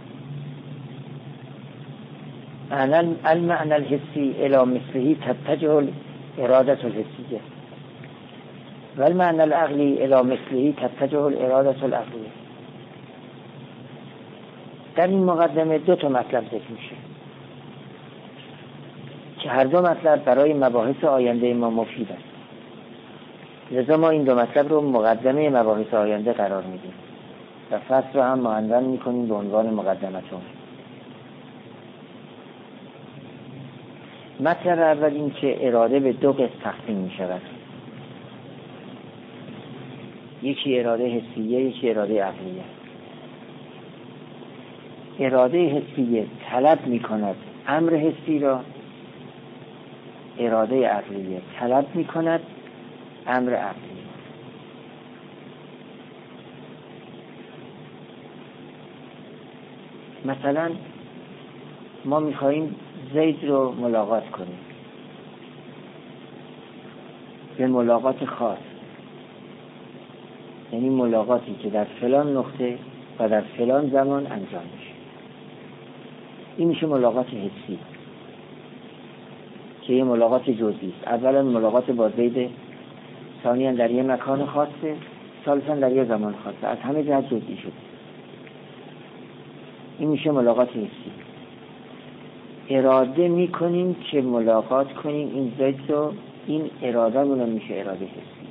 المعنى الحسی الى مثله تتجه الاراده الحسیه و المعنى العقلی الى مثله تتجه الاراده العقلیه. در این مقدمه دو تا مطلب ذکر میشه که هر دو مطلب برای مباحث آینده ما مفید است. لذا ما این دو مطلب رو مقدمه مباحث آینده قرار میدیم و فصل رو هم معنون میکنیم به عنوان مقدمتون. مطلب اول این که اراده به دو قسم تقسیم می شود، یکی اراده حسیه، یکی اراده عقلیه. اراده حسیه طلب می کند امر حسی را، اراده عقلیه طلب می کند امر عقلی. مثلا ما می خواهیم زید رو ملاقات کنیم به ملاقات خاص، یعنی ملاقاتی که در فلان نقطه و در فلان زمان انجام میشه. این میشه ملاقات حسی که یه ملاقات جزئی است. اولا ملاقات با زید، ثانیاً در یه مکان خاصه، ثالثاً در یه زمان خاصه، از همه جهت جزئی شده. این میشه ملاقات حسی. اراده میکنیم که ملاقات کنیم این زید رو، این اراده مون میشه اراده حسی.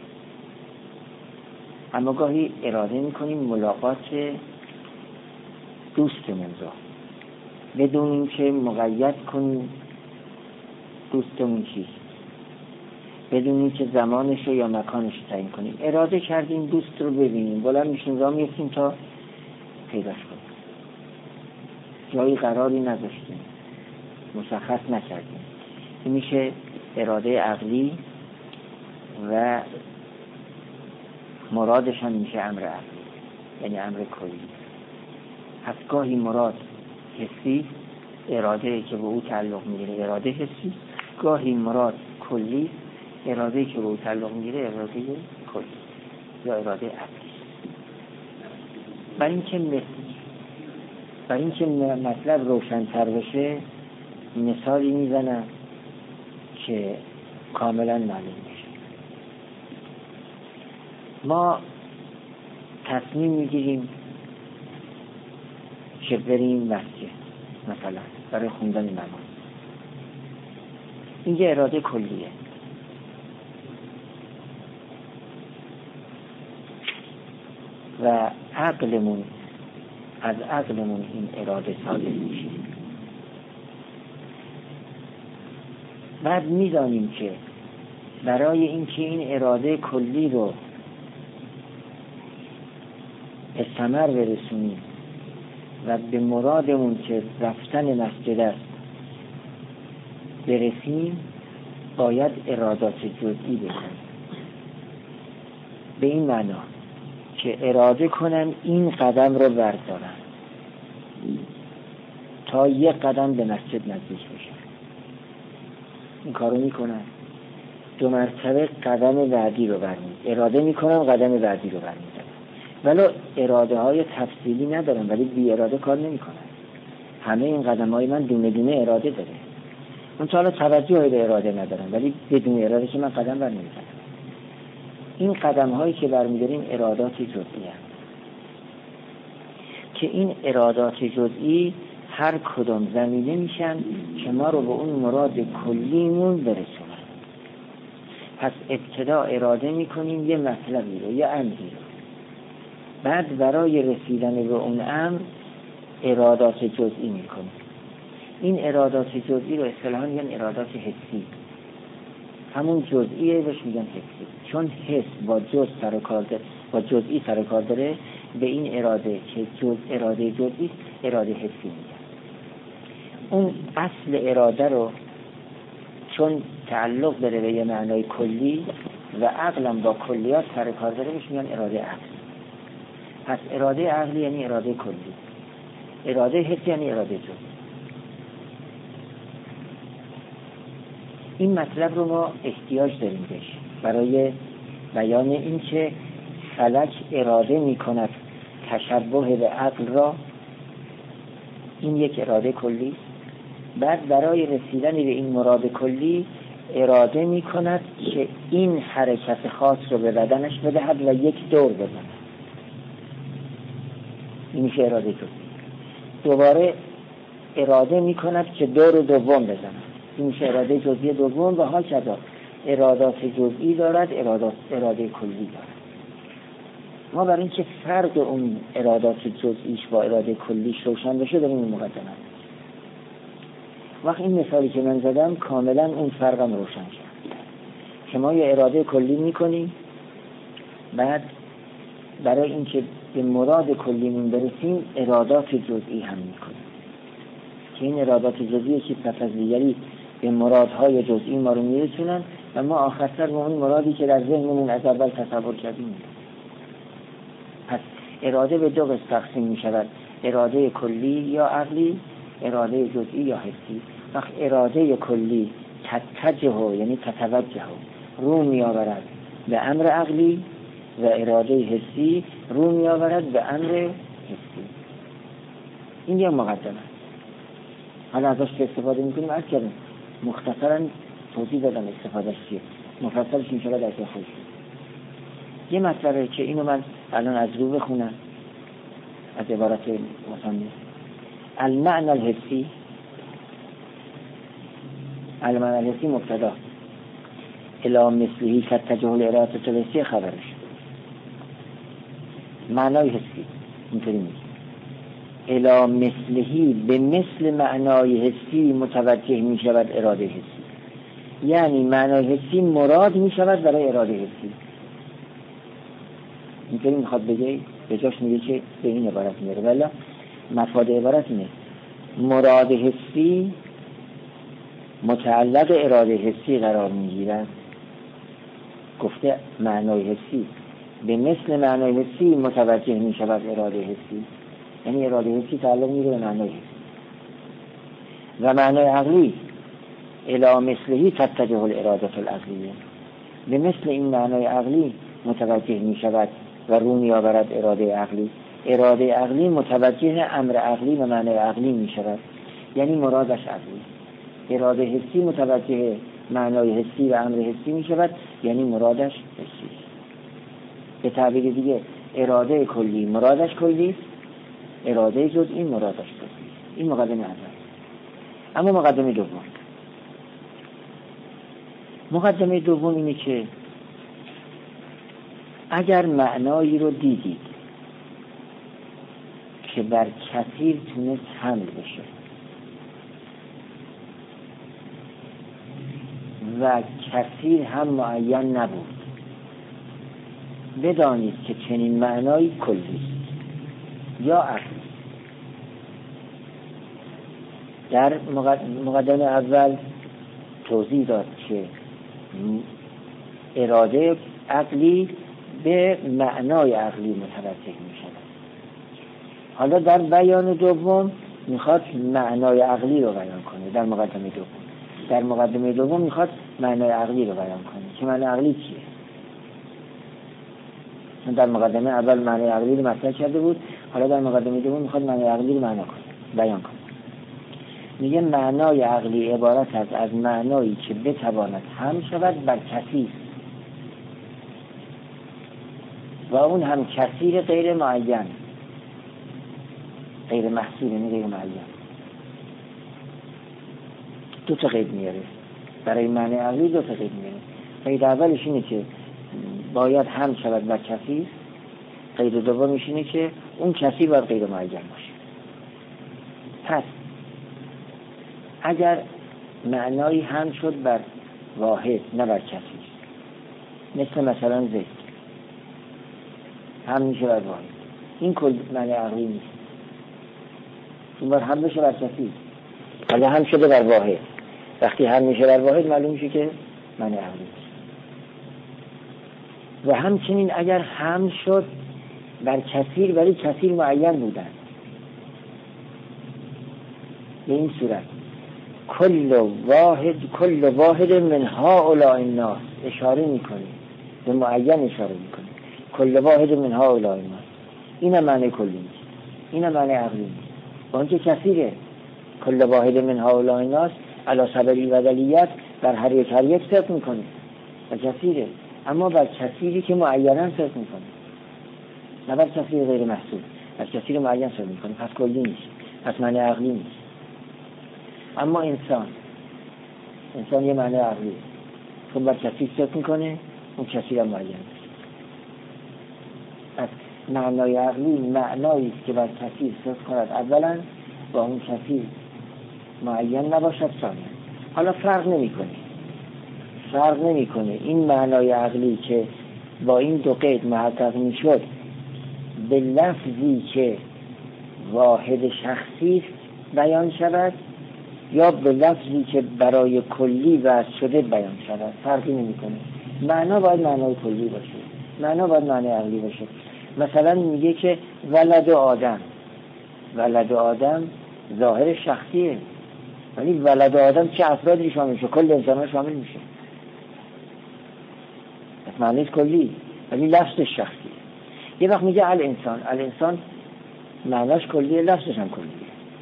اما گاهی اراده میکنیم ملاقات دوستمون رو، بدون اینکه مقید کنیم دوستمون چیست، بدون اینکه زمانش یا مکانش تعیین کنیم. اراده کردیم دوست رو ببینیم، بلند میشیم راه میفتیم تا پیداش کنیم. جایی قراری نذاشتیم، مشخص نکردیم. این میشه اراده عقلی و مرادش هم میشه امر عقلی، یعنی امر کلی. پس گاهی مراد حسی، اراده که به او تعلق میگیره اراده حسی، گاهی مراد کلی، اراده که به او تعلق میگیره اراده کلی یا اراده عقلی. برای اینکه مثل برای اینکه مطلب روشن‌تر بشه مثالی میزنم که کاملا معلوم بشه. ما تصمیم میگیریم که بریم مسجد مثلا برای خوندن نماز. این یه اراده کلیه. و عقلمون از عقلمون این اراده صادر میشه. بعد میدانیم که برای اینکه این اراده کلی رو به ثمر برسونیم و به مرادمون که رفتن مسجد است برسیم، باید ارادات جزئی بکنیم. به این معنا که اراده کنم این قدم رو بردارم تا یک قدم به مسجد نزدیک بشم. این کارو میکنم، دو مرتبه قدم بعدی رو برمی‌دارم، اراده میکنم قدم بعدی رو برمی‌دارم. ولو اراده های تفصیلی ندارم ولی بی اراده کار نمی‌کنم. همه این قدم های من دونه دونه اراده داره. اون تا حالا توجه به اراده ندارم ولی بدون اراده که من قدم برنمی‌دارم. این قدم هایی که برمی‌داریم ارادات جزئی هست که این ارادات جزئی هر کدام زمینه میشن که ما رو به اون مراد کلیمون برسونن. پس ابتدا اراده میکنیم یه مطلبی رو، یه امری رو، بعد برای رسیدن به اون امر ارادات جزئی میکنیم. این ارادات جزئی رو اصطلاحاً میگن ارادات حسی. همون جزئیه بهش میگن حسی، چون حس با جز سر کار داره، با جزئی سر کار داره. به این اراده که جز اراده جزئی اراده حسی میگن. اون اصل اراده رو چون تعلق داره به یه معنای کلی و عقلم با کلیات سر کار داره بهش میگن اراده عقلی. پس اراده عقلی یعنی اراده کلی، اراده حسی یعنی اراده جزئی. این مطلب رو ما احتیاج داریم بهش برای بیان این که فلک اراده می کند تشبه به عقل را، این یک اراده کلی. بعد برای رسیدن به این مراد کلی اراده می کند که این حرکت خاص رو به بدنش بدهد و یک دور بزند. این میشه اراده کلی. دوباره اراده می کند که دور دوم بزند. این میشه اراده جزئی دوم و هاکذا. ارادات جزئی دارد، ارادات اراده کلی دارد. ما برای اینکه فرق اون ارادات جزئیش با اراده کلیش روشن بشه داریم این مقدمه. وقت این مثالی که من زدم کاملا اون فرقم روشن شد که ما یه اراده کلی میکنیم، بعد برای اینکه به مراد کلیمون برسیم ارادات جزئی هم میکنیم که این ارادات جزئی که پس از دیگری به مرادهای جزئی ما رو میرسونن و ما آخرتر به اون مرادی که در ذهنمون از اول تصور کردیم. پس اراده به دو قسم تقسیم می شود، اراده کلی یا عقلی، اراده جزئی یا حسی. وقت اراده کلی تتجه یعنی تتوجه رو می آورد به امر عقلی و اراده حسی رو می آورد به امر حسی. این یه مقدمه. حالا ازش که استفاده می کنیم عرض کردم، مختصرا توضیح دادم استفادهش چیه، مفصلش میشه در که خوش. یه مطلبه که اینو من الان از رو بخونم از عبارت مصنف. المعنى الحسی، المعنى الحسی مبتدا، الی مثلهی کتجه الارادة الحسی خبرش. معنای حسی اینطوری میگه الی مثلهی به مثل معنای حسی متوجه می شود اراده حسی. یعنی معنای حسی مراد می شود برای اراده حسی. اینطوری میخواد بگه، به جاش میگه که به این عبارت میاره، ولی مفاد عبارت اینه: مراد حسی متعلق اراده حسی قرار میگیرد. گفته معنای حسی به مثل معنای حسی متوجه می شود اراده حسی، یعنی اراده حسی تعلق میگیره به معنای حسی. و معنای عقلی الی مثلهی تتجه الاراده العقلیه، به مثل این معنای عقلی متوجه می شود و رو می آورد اراده عقلی. اراده عقلی متوجه امر عقلی و معنای عقلی می شود، یعنی مرادش عقلی. اراده حسی متوجه معنای حسی و امر حسی می شود، یعنی مرادش حسی. به تعبیر دیگه اراده کلی مرادش کلی، اراده جزئی مرادش جزئی. این مقدمه اول. اما مقدمه دوم، مقدمه دوم اینه که اگر معنایی رو دیدید که بر کثیر تونست حمل بشه و کثیر هم معین نبود، بدانید که چنین معنایی کلی یا عقلی. در مقدمه اول توضیح داد که اراده عقلی به معنای عقلی متوجه می شود. حالا در بیان دوم میخواد معنای عقلی رو بیان کنه. در مقدمه دوم در مقدمه دوم میخواد معنای عقلی رو بیان کنه که معنای عقلی چیه. در مقدمه اول معنای عقلی رو مطرح کرده بود، حالا در مقدمه دوم میخواد معنای عقلی رو معنا کنه، بیان کنه. میگه معنای عقلی عبارت است از معنایی که بتواند حمل شود بر کثیر و اون هم کثیر غیر معین، غیر محصول، یعنی غیر معین. دو تا قید میاره برای معنی عقلی، دو تا قید میاره. قید اولش اینه که باید حمل شود بر کثیر، قید دومش اینه که اون کثیر باید غیر معین باشه. پس اگر معنایی حمل شد بر واحد نه بر کثیر، مثل مثلا زید هم میشه بر واحد، این کل معنی عقلی نیست. این بار هم میشه بر کثیر، حالا هم شده بر واحد. وقتی هم میشه بر واحد معلوم میشه که معنی عقلی نیست. و همچنین اگر هم شد بر کثیر ولی کثیر معین بودن، به این صورت کل واحد کل واحد من هؤلاء الناس اشاره میکنه، به معین اشاره میکنه. کل واحد من هؤلاء الناس، این هم معنی کلی نیست، این هم معنی عقلی نیست. با اینکه کثیره، کل واحد من هؤلاء الناس علی سبیل البدلیت بر هر یک هر یک صدق میکنه و کثیره، اما بر کثیری که معینا صدق میکنه، نه بر کثیر غیر محصول. بر کثیر معین صدق میکنه، پس کلی نیست، پس معنی عقلی نیست. اما انسان انسان یه معنی عقلی، چون بر کثیر صدق میکنه، اون کثیر هم معین است. پس معنای عقلی معنایی که بر کثیر صدق کند اولا، با اون کثیر معین نباشد ثانیا. حالا فرق نمیکنه فرق نمیکنه این معنای عقلی که با این دو قید محقق میشد به لفظی که واحد شخصی بیان شود یا به لفظی که برای کلی وضع شده بیان شود، فرقی نمیکنه. معنا باید معنای کلی باشه، معنا باید معنای عقلی باشه. مثلا میگه که ولد آدم، ولد آدم ظاهر شخصیه، ولی ولد آدم چه افرادی شامل میشه؟ کل انسان شامل میشه، پس معنیش کلی، ولی لفظش شخصیه. یه وقت میگه الانسان، الانسان معناش کلیه، لفظش هم کلیه،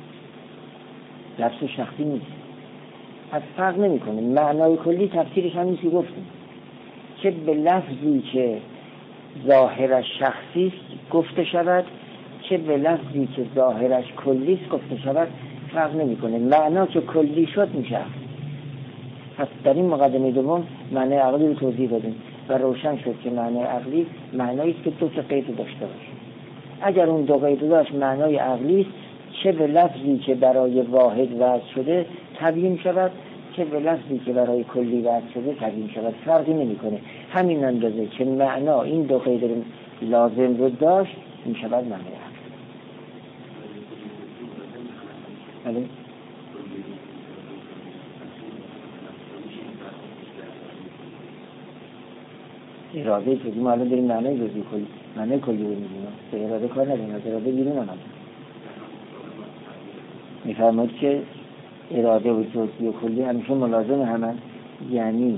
لفظ شخصی نیست. پس فرق نمیکنه. معنای کلی تفسیرش هم نیستی گفتیم، چه به لفظی که ظاهرش شخصی است گفته شود، چه به لفظی که ظاهرش کلی است گفته شود، فرق نمیکنه. معنا که کلی شد میشه. پس در این مقدمه دوم معنای عقلی رو توضیح دادیم و روشن شد که معنای عقلی معنایی است که دو تا قید داشته باشه. اگر اون دو قید داشت معنای عقلی است، چه به لفظی که برای واحد وضع شده تبیین شود، چه به لفظی که برای کلی وضع شده تبیین شود، فرقی نمیکنه. همین اندازه که معنا این دو قید لازم رو داشت می شود معنی هست. بله؟ اراده جزئی ما الان داریم معنی جزئی کلی معنی کلی رو می‌بینیم، به اراده کار نداریم، از اراده بیرون آمد. می‌فرماید که اراده و جزئی و کلی همیشه ملازم همن، یعنی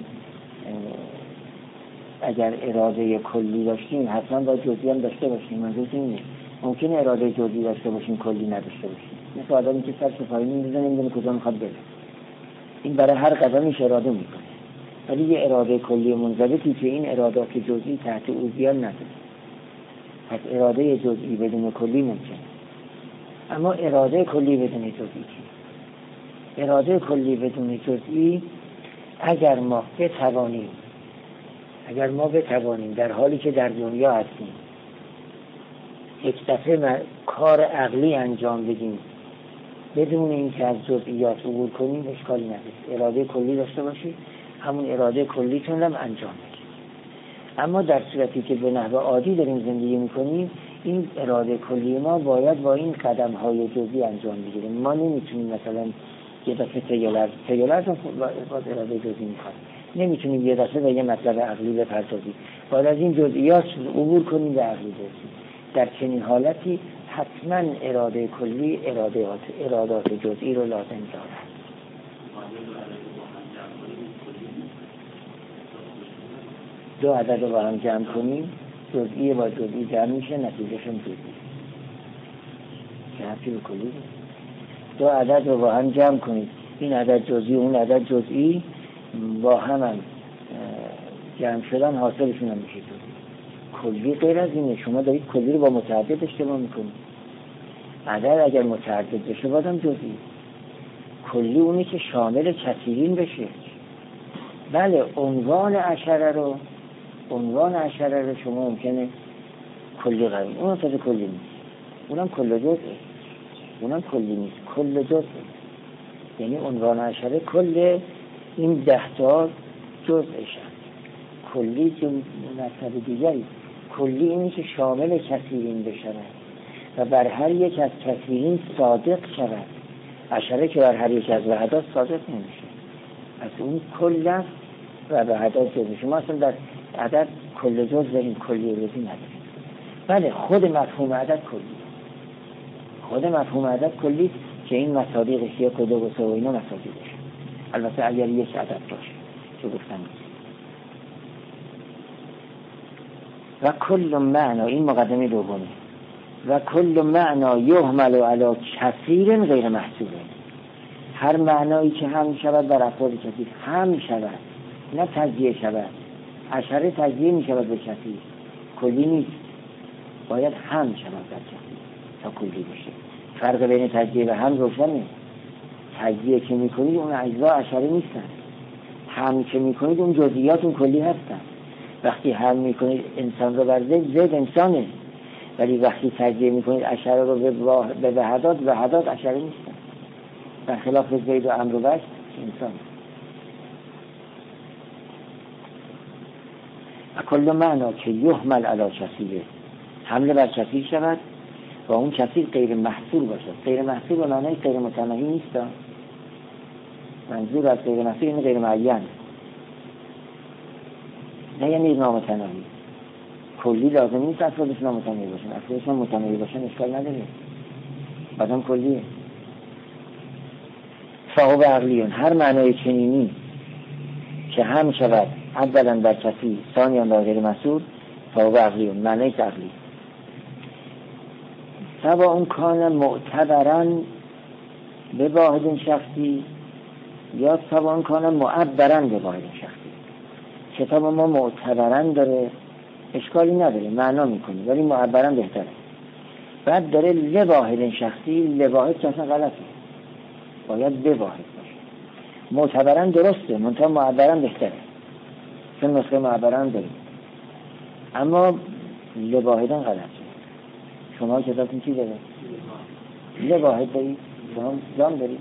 اگر اراده کلی داشتیم حتما باید جزئی هم داشته باشیم. منظور اینه ممکنه اراده جزئی داشته باشیم کلی نداشته باشیم، مثل آدمی که سر پایین می‌زنه نمی‌دونه کجا می‌خواد بره، این برای هر قدمیش اراده می‌کنه، ولی یه اراده کلی منضبطی که این ارادات جزئی تحت او بیان نداره. پس اراده جزئی بدون کلی ممکنه، اما اراده کلی بدون جزئی چی؟ اراده کلی بدون جزئی اگر ما بتوانیم اگر ما بتوانیم در حالی که در دنیا هستیم یک دفعه کار عقلی انجام بدیم بدون اینکه از جزئیات عبور کنیم اشکالی نداره. اراده کلی داشته باشید، همون اراده کلیتون هم انجام بدید. اما در صورتی که به نحو عادی داریم زندگی میکنیم این اراده کلی ما باید با این قدم های جزئی انجام بگیریم. ما نمیتونیم مثلا یه دفعه تیلر تیلر رو باز اراده جزئی میخواد، نمیتونیم یه دفعه به یه مطلب عقلی بپردازیم، باید از این جزئیات عبور کنیم به عقلی برسیم. در چنین حالتی حتما اراده کلی ارادات ارادات جزئی رو لازم دارد. دو عدد رو با هم جمع کنیم جزئی با جزئی جمع میشه نتیجهشون جزئی. چه حرفی به کلی؟ دو عدد رو با هم جمع کنید، این عدد جزئی اون عدد جزئی با هم, هم جمع شدن حاصلشون هم میشه جزئی. کلی غیر از اینه، شما دارید کلی رو با متعدد اشتباه میکنید. عدد اگر متعدد بشه بازم جزئی. کلی اونی که شامل کثیرین بشه. بله عنوان عشره رو عنوان عشره رو شما ممکنه کلی قرار اونم تازه کلی نیست، اونم کل جزئه، اونم کلی نیست، کل جزئه. یعنی عنوان عشره کل این ده تا جزئشن. کلی که مطلب دیگری، کلی اینی که شامل کثیرین بشود و بر هر یک از کثیرین صادق شود. عشره که بر هر یک از وحدات صادق نمیشه، از اون کل است و وحدات جز میشه. ما اصلا در عدد کل جز داریم، کلی جزئی نداریم. بله خود مفهوم عدد کلی، خود مفهوم عدد کلی که این مصادیقش یک و دو و سه و اینا مصادیقش، البته اگر یک عدد باشه چه گفتم. و کل معنا، این مقدمه دومه، و کل معنا یحمل علی کثیر غیر محسوب. هر معنایی که هم شود بر افراد کثیر هم شود، نه تجزیه شود. عشره تجزیه می شود به کثیر، کلی نیست، باید هم شود در کثیر تا کلی بشه. فرق بین تجزیه و هم روشنه. تجزیه که می کنید اون اجزا عشره نیستن، هم که می کنید اون جزئیات اون کلی هستن. وقتی هم می کنید انسان رو بر زید، زید انسانه، ولی وقتی تجزیه می کنید عشره رو به وحدات، وحدات عشره نیستن، در خلاف زید و امر و بشر انسان. و کل معنا که یحمل علی کثیر، حمله بر کثیر شود و اون کثیر غیر محصور باشد. غیر محصور و معنی غیر متناهی نیست، منظور از غیر محصور این غیر معین، نه یعنی نامتناهی. کلی لازم نیست افرادش نامتناهی باشن، افرادش متناهی باشن اشکال نداره، بعدم کلیه. فهو عقلیون، هر معنای چنینی که هم شود اولا بر کثیر ثانیاً بر غیر محصور، فهو عقلیون، معنی عقلی. سواء کان معتبراً به واحد شخصی یا سواء کان معبراً به واحد شخصی. کتاب ما معتبراً داره اشکالی نداره، معنا میکنه، ولی معبراً بهتره. بعد داره لواحد شخصی، لواحد که اصلا غلطه، باید به واحد باشه. معتبراً درسته، منتها معبراً بهتره، چون نسخه معبراً داریم، اما لواحداً غلطه. شما کتابتون چی داره؟ یه واحد دارید، شما جان دارید،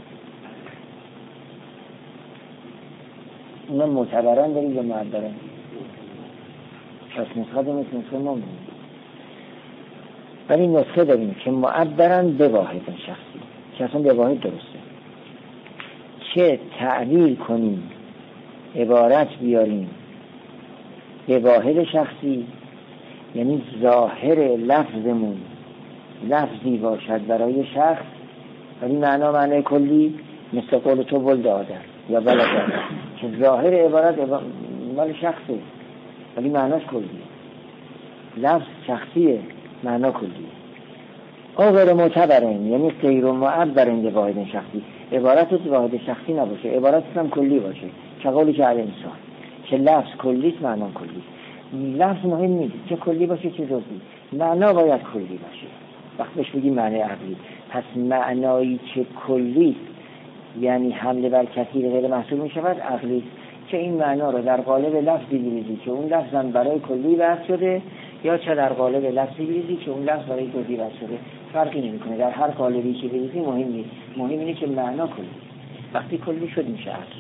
اونا معتبران دارید یا معبران؟ پس نسخه داریم مثل نسخه ما میدونیم، ولی نسخه داریم که معبران به واحد شخصی که اصلا به واحد درسته. چه تعبیر کنیم عبارت بیاریم به واحد شخصی، یعنی ظاهر لفظمون لفظی باشد برای شخص ولی معنا معنی کلی، مثل قول تو ولد آدم یا ولد آدم که ظاهر عبارت مال شخصه ولی معناش کلیه، لفظ شخصیه معنا کلیه. او غیر معتبرین یعنی غیر معبرین به واحد شخصی، عبارت واحد شخصی نباشه، عبارت هم کلی باشه، که قولی که علی انسان که لفظ کلیست معنا کلی. لفظ مهم نیست چه کلی باشه چه جزئی، معنا باید کلی باشه. وقتی بهش بگیم معنی عقلی، پس معنایی که کلی یعنی حمله بر کثیر غیر محصول می شود عقلی، که این معنا رو در قالب لفظی بریزی که اون لفظ هم برای کلی بحث شده، یا چه در قالب لفظی بریزی که اون لفظ برای جزئی بحث شده، فرقی نمیکنه. در هر قالبی که بریزی مهم نیست، مهم اینه که معنا کلی. وقتی کلی شد میشه عقل.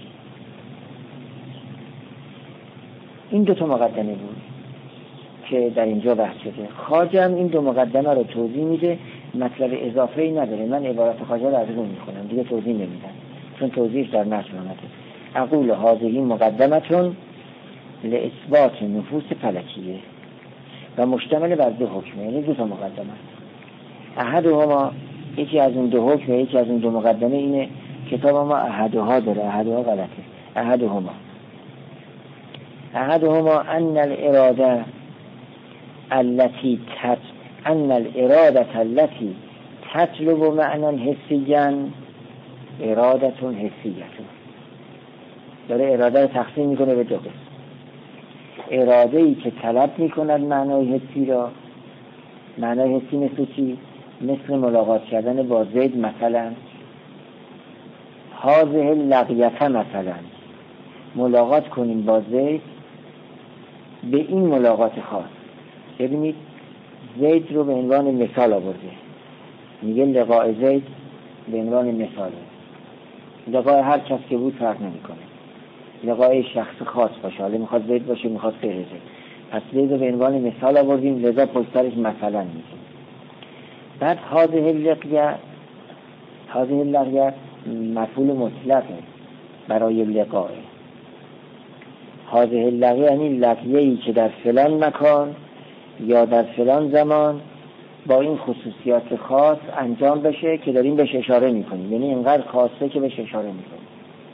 این دو تا مقدمه بود که در اینجا بحث شده. خواجه هم این دو مقدمه رو توضیح میده، مطلب اضافه ای نداره. من عبارت خواجه رو از اون میخونم دیگه، توضیح نمیدم چون توضیحش در نظم آمده. اقول هذه مقدمتون لاثبات نفوس فلکیه و مشتمل بر دو حکمه، یعنی دو تا مقدمه. احدهما یکی از اون دو حکم، یکی از اون دو مقدمه اینه. کتاب ما احدها داره، احدها غلطه. احدهما احدهما ان الاراده التي تت ان الاراده التي تطلب معنى حسيا اراده حسیه. داره اراده رو تقسیم میکنه به دو قسم. اراده ای که طلب میکند معنای حسی را. معنای حسی مثل چی؟ مثل ملاقات کردن با زید مثلا، هذه لقیته مثلا، ملاقات کنیم با زید به این ملاقات خاص. ببینید زید رو به عنوان مثال آورده، میگه لقاء زید به عنوان مثاله. لقاء هر کس که بود فرق نمیکنه، لقاء شخص خاص باشه، حالا میخواد زید باشه میخواد غیر زید، پس زید رو به عنوان مثال آوردیم، لذا پشترش مثلا میگه. بعد هذه اللقیه، هذه اللقیه مفعول مطلقه برای لقاء. هذه اللقیه یعنی لقیه‌ای که در فلان مکان یا در فلان زمان با این خصوصیات خاص انجام بشه که داریم بهش اشاره میکنیم، یعنی اینقدر خاصه که بهش اشاره میکنیم.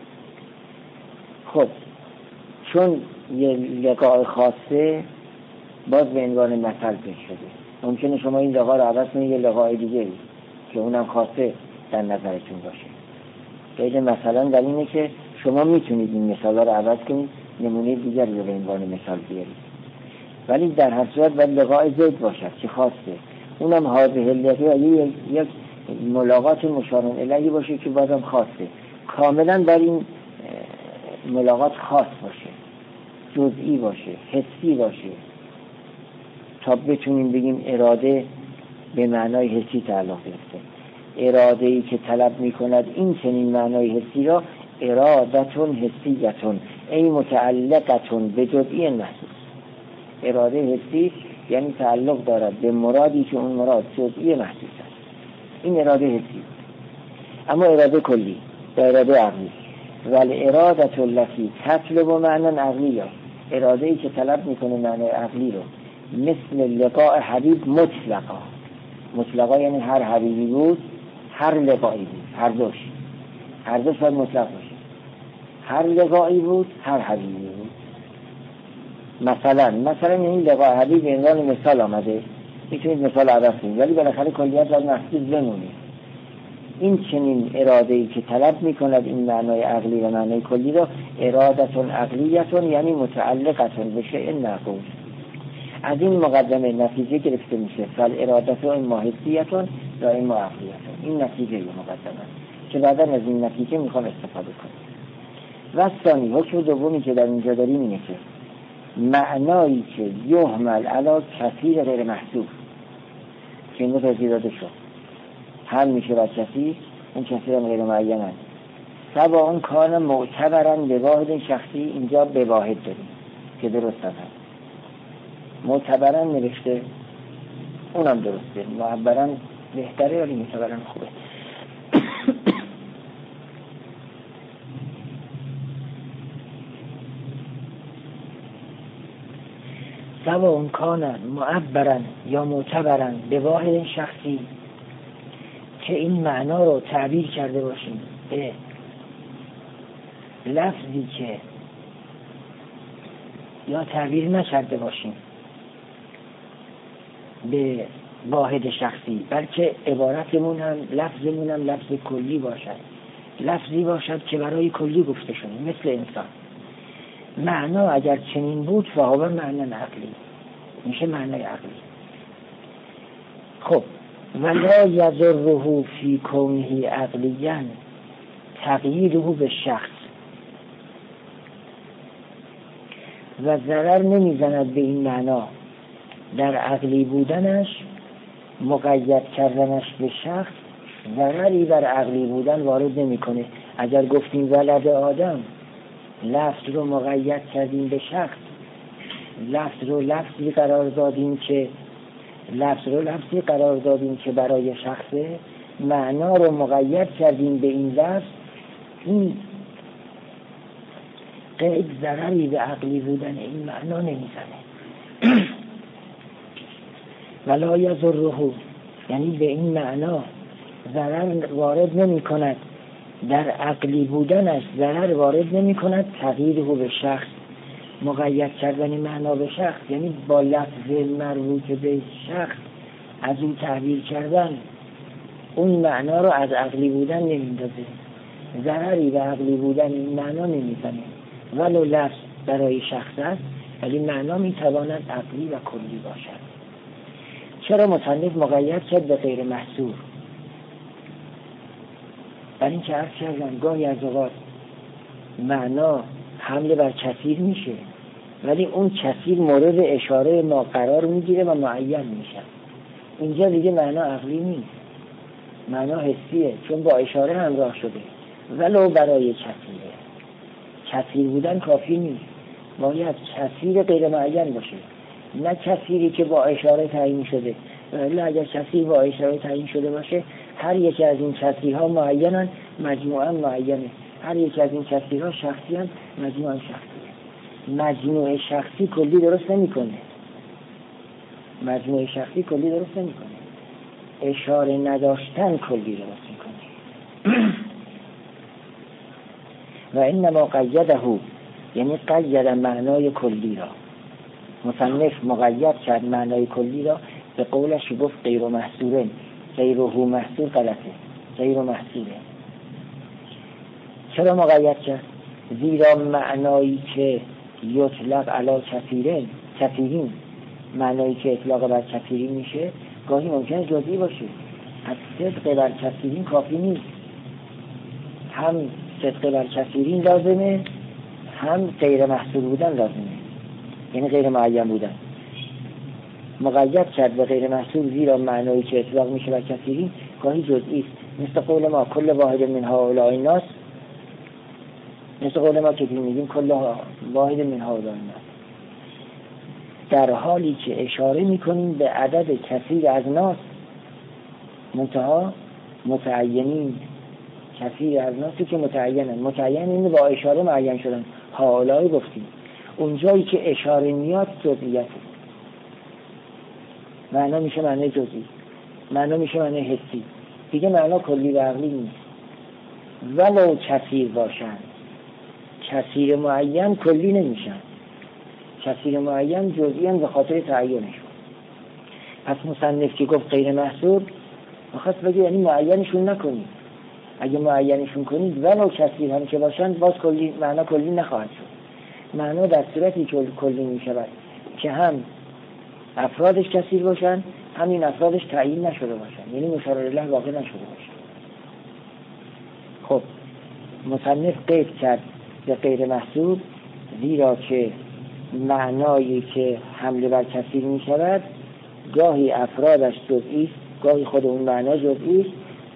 خب چون یه لقاء خاصه باز به عنوان مثل پیش شده. ممکنه شما این لقاء رو عوض کنید یه لقاء دیگه که اونم خاصه در نظرتون باشه. قید مثلا در اینه که شما میتونید این مثالا رو عوض کنید، نمونه دیگری رو به عنوان مثال بیارید، ولی در هر صورت باید لقاء زید باشد که خاصه. اونم هذه اللقیه یک ملاقات مشار الیه باشه که بازم خاصه، کاملا بر این ملاقات خاص باشه، جزئی باشه، حسی باشه، تا بتونیم بگیم اراده به معنای حسی تعلق گرفته. اراده ای که طلب میکند این چنین معنای حسی را ارادتون حسیتون ای متعلقتون به جزئی محسوس. اراده حسی یعنی تعلق دارد به مرادی که اون مراد جزئی محسوس است. این اراده حسی. اما اراده کلی و اراده عقلی، ولی اراده التي تطلب معنی عقلی، اراده ای که طلب میکنه معنی عقلی رو، مثل لقاء حبیب مطلقا. مطلقا یعنی هر حبیبی بود، هر لقایی بود، هر دوش هر دوش باید مطلق باشه. هر لقایی بود، هر حبیبی بود. مثلا مثلا این لقاء حبیب به عنوان مثال آمده، میتونید مثال عوض کنید ولی بالاخره کلیت باید محسوس بمونه. این چنین اراده ای که طلب میکند این معنای عقلی و معنای کلی را ارادتون عقلیتون یعنی متعلقتون به شیء معقول. از این مقدمه نتیجه گرفته میشه فل ارادتون اما حسیتون یا اما عقلیتون. این نتیجه مقدمه که بعدا از این نتیجه میخوام استفاده کنیم. و ثانی حکم دومی که در اینجا داریم اینه که معنایی که یحمل علی کثیر غیر محسوب که این رو توضیح داده شد، هم میشه بر کثیر، اون کثیر هم غیر معین هست. سوا اون کان معتبرن به واحد شخصی، اینجا به واحد داریم که درست هست. معتبرن نوشته، اونم درسته، معبرن بهتره ولی معتبرن خوبه. سوا اون کانن معبرن یا معتبرن به واحد شخصی، که این معنا رو تعبیر کرده باشیم به لفظی که یا تعبیر نکرده باشیم به واحد شخصی، بلکه عبارتمون هم لفظمون هم لفظ کلی باشد، لفظی باشد که برای کلی گفته شده، مثل انسان. معنا اگر چنین بود فهو معنی عقلی، میشه معنی عقلی. خب ولا یضره فی کونه عقلیا تغییره به شخص، و ضرر نمیزند به این معنا در عقلی بودنش، مقید کردنش به شخص ضرری بر عقلی بودن وارد نمیکنه. اگر گفتیم ولد آدم، لفظ رو مقید کردیم به شخص، لفظ رو لفظی قرار دادیم که لفظ رو لفظی قرار دادیم که برای شخصه، معنا رو مقید کردیم به این لفظ، این قید ضرری به عقلی بودن این معنا نمیزنه. ولا یضره، یعنی به این معنا ضرر وارد نمی کند، در عقلی بودنش ضرر وارد نمی کند، تغییره به شخص، مقید کردن معنا به شخص، یعنی با لفظ مربوط به شخص از این تعبیر کردن اون معنا رو از عقلی بودن نمیندازه، ضرری به عقلی بودن این معنا نمیزنه. ولو لفظ برای شخص است ولی معنا میتواند عقلی و کلی باشد. چرا مصنف مقید کرد به غیر محصور؟ برای اینکه عرض کردن گاهی از اوقات معنا حمله بر کثیر میشه ولی اون کثیر مورد اشاره ما قرار میگیره و معین میشه. اینجا دیگه معنا عقلی نیست، معنا حسیه، چون با اشاره همراه شده. ولو برای کثیره، کثیر بودن کافی نیست، باید کثیر غیر معین باشه، نه کثیری که با اشاره تعیین شده. ولی اگر کثیر با اشاره تعیین شده باشه، هر یکی از این کثیرها معینن، مجموعاً معینه. هر یکی از این کثیرها شخصی هم، مجموعاً شخصیه. مجموع شخصی کلی درست نمی کنه. مجموع شخصی کلی درست نمی کنه. اشاره نداشتن کلی درست می کنه. و انما قیده، یعنی قید معنای کلی را. مصنف مقید کرد معنای کلی را، به قولش گفت غیر محصوره، غیره محصور غلطه، غیر محصوره. چرا مقید کرد؟ زیرا معنایی که یطلق علی کثیرین، کثیرین، معنایی که اطلاق بر کثیرین میشه گاهی ممکنه جزئی باشه. از صدق بر کثیرین کافی نیست، هم صدق بر کثیرین لازمه، هم غیر محصور بودن لازمه، یعنی غیر معین بودن. مقید کرد به غیر محصور زیرا معنایی که اطلاق میشه بر کثیرین گاهی جزئی است. مثل قول ما کل واحد من هؤلاء الناس، مثل قول ما که میگیم کل واحد من هؤلاء الناس، در حالی که اشاره میکنیم به عدد کثیر از ناس، منتها متعینین، کثیر از ناسی که متعینن، متعین اینه با اشاره معین شدن. هؤلاء گفتیم، اونجایی که اشاره میاد جزئیاته، معنا میشه معنی جزئی، معنا میشه معنی حسی، دیگه معنا کلی و عقلی نیست. ولو کثیر باشن، کثیر معین کلی نمیشن، کثیر معین جزئی هم به خاطر تعیینشون. پس مصنف که گفت غیر محصور بخواست بگه یعنی معینشون نکنید. اگه معینشون کنید ولو کثیر هم که باشن باز کلی، معنا کلی نخواهد شد. معنا در صورتی کلی میشود که هم افرادش کثیر باشن، همین افرادش تعیین نشده باشن، یعنی مشار الیه واقع نشده باشن. خب مصنف قید کرد به غیر محصور زیرا که معنایی که حمله بر کثیر می شود گاهی افرادش جزئی است، گاهی خود اون معنا جزئی است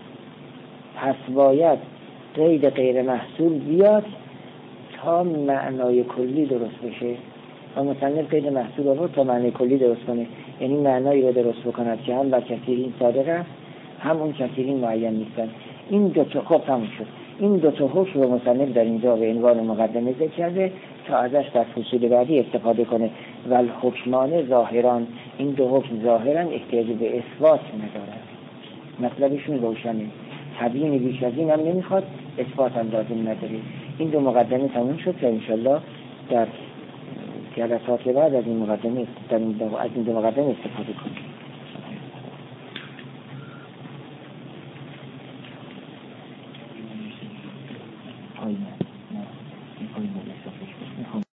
پس باید قید غیر محصول بیاد تا معنای کلی درست بشه و مصنف قید محصول آورد تا معنای کلی درست کنه، یعنی معنایی رو درست بکند که هم بر کثیرین صادق است هم اون کثیرین معین نیستن. این دو تا خب تموم شد. این دو تا حکم رو مصنف در اینجا به عنوان مقدمه ذکر کرده تا ازش در فصول بعدی استفاده کنه. و الحکمان ظاهران، این دو حکم ظاهران احتیاج به اثبات ندارد، مطلبشون روشنه، تبیین بیش از این هم نمیخواد، اثبات هم لازم نداره. این دو مقدمه تموم شد که انشالله در جلسات بعد از این مقدمه از این دو مقدمه استفاده کنیم.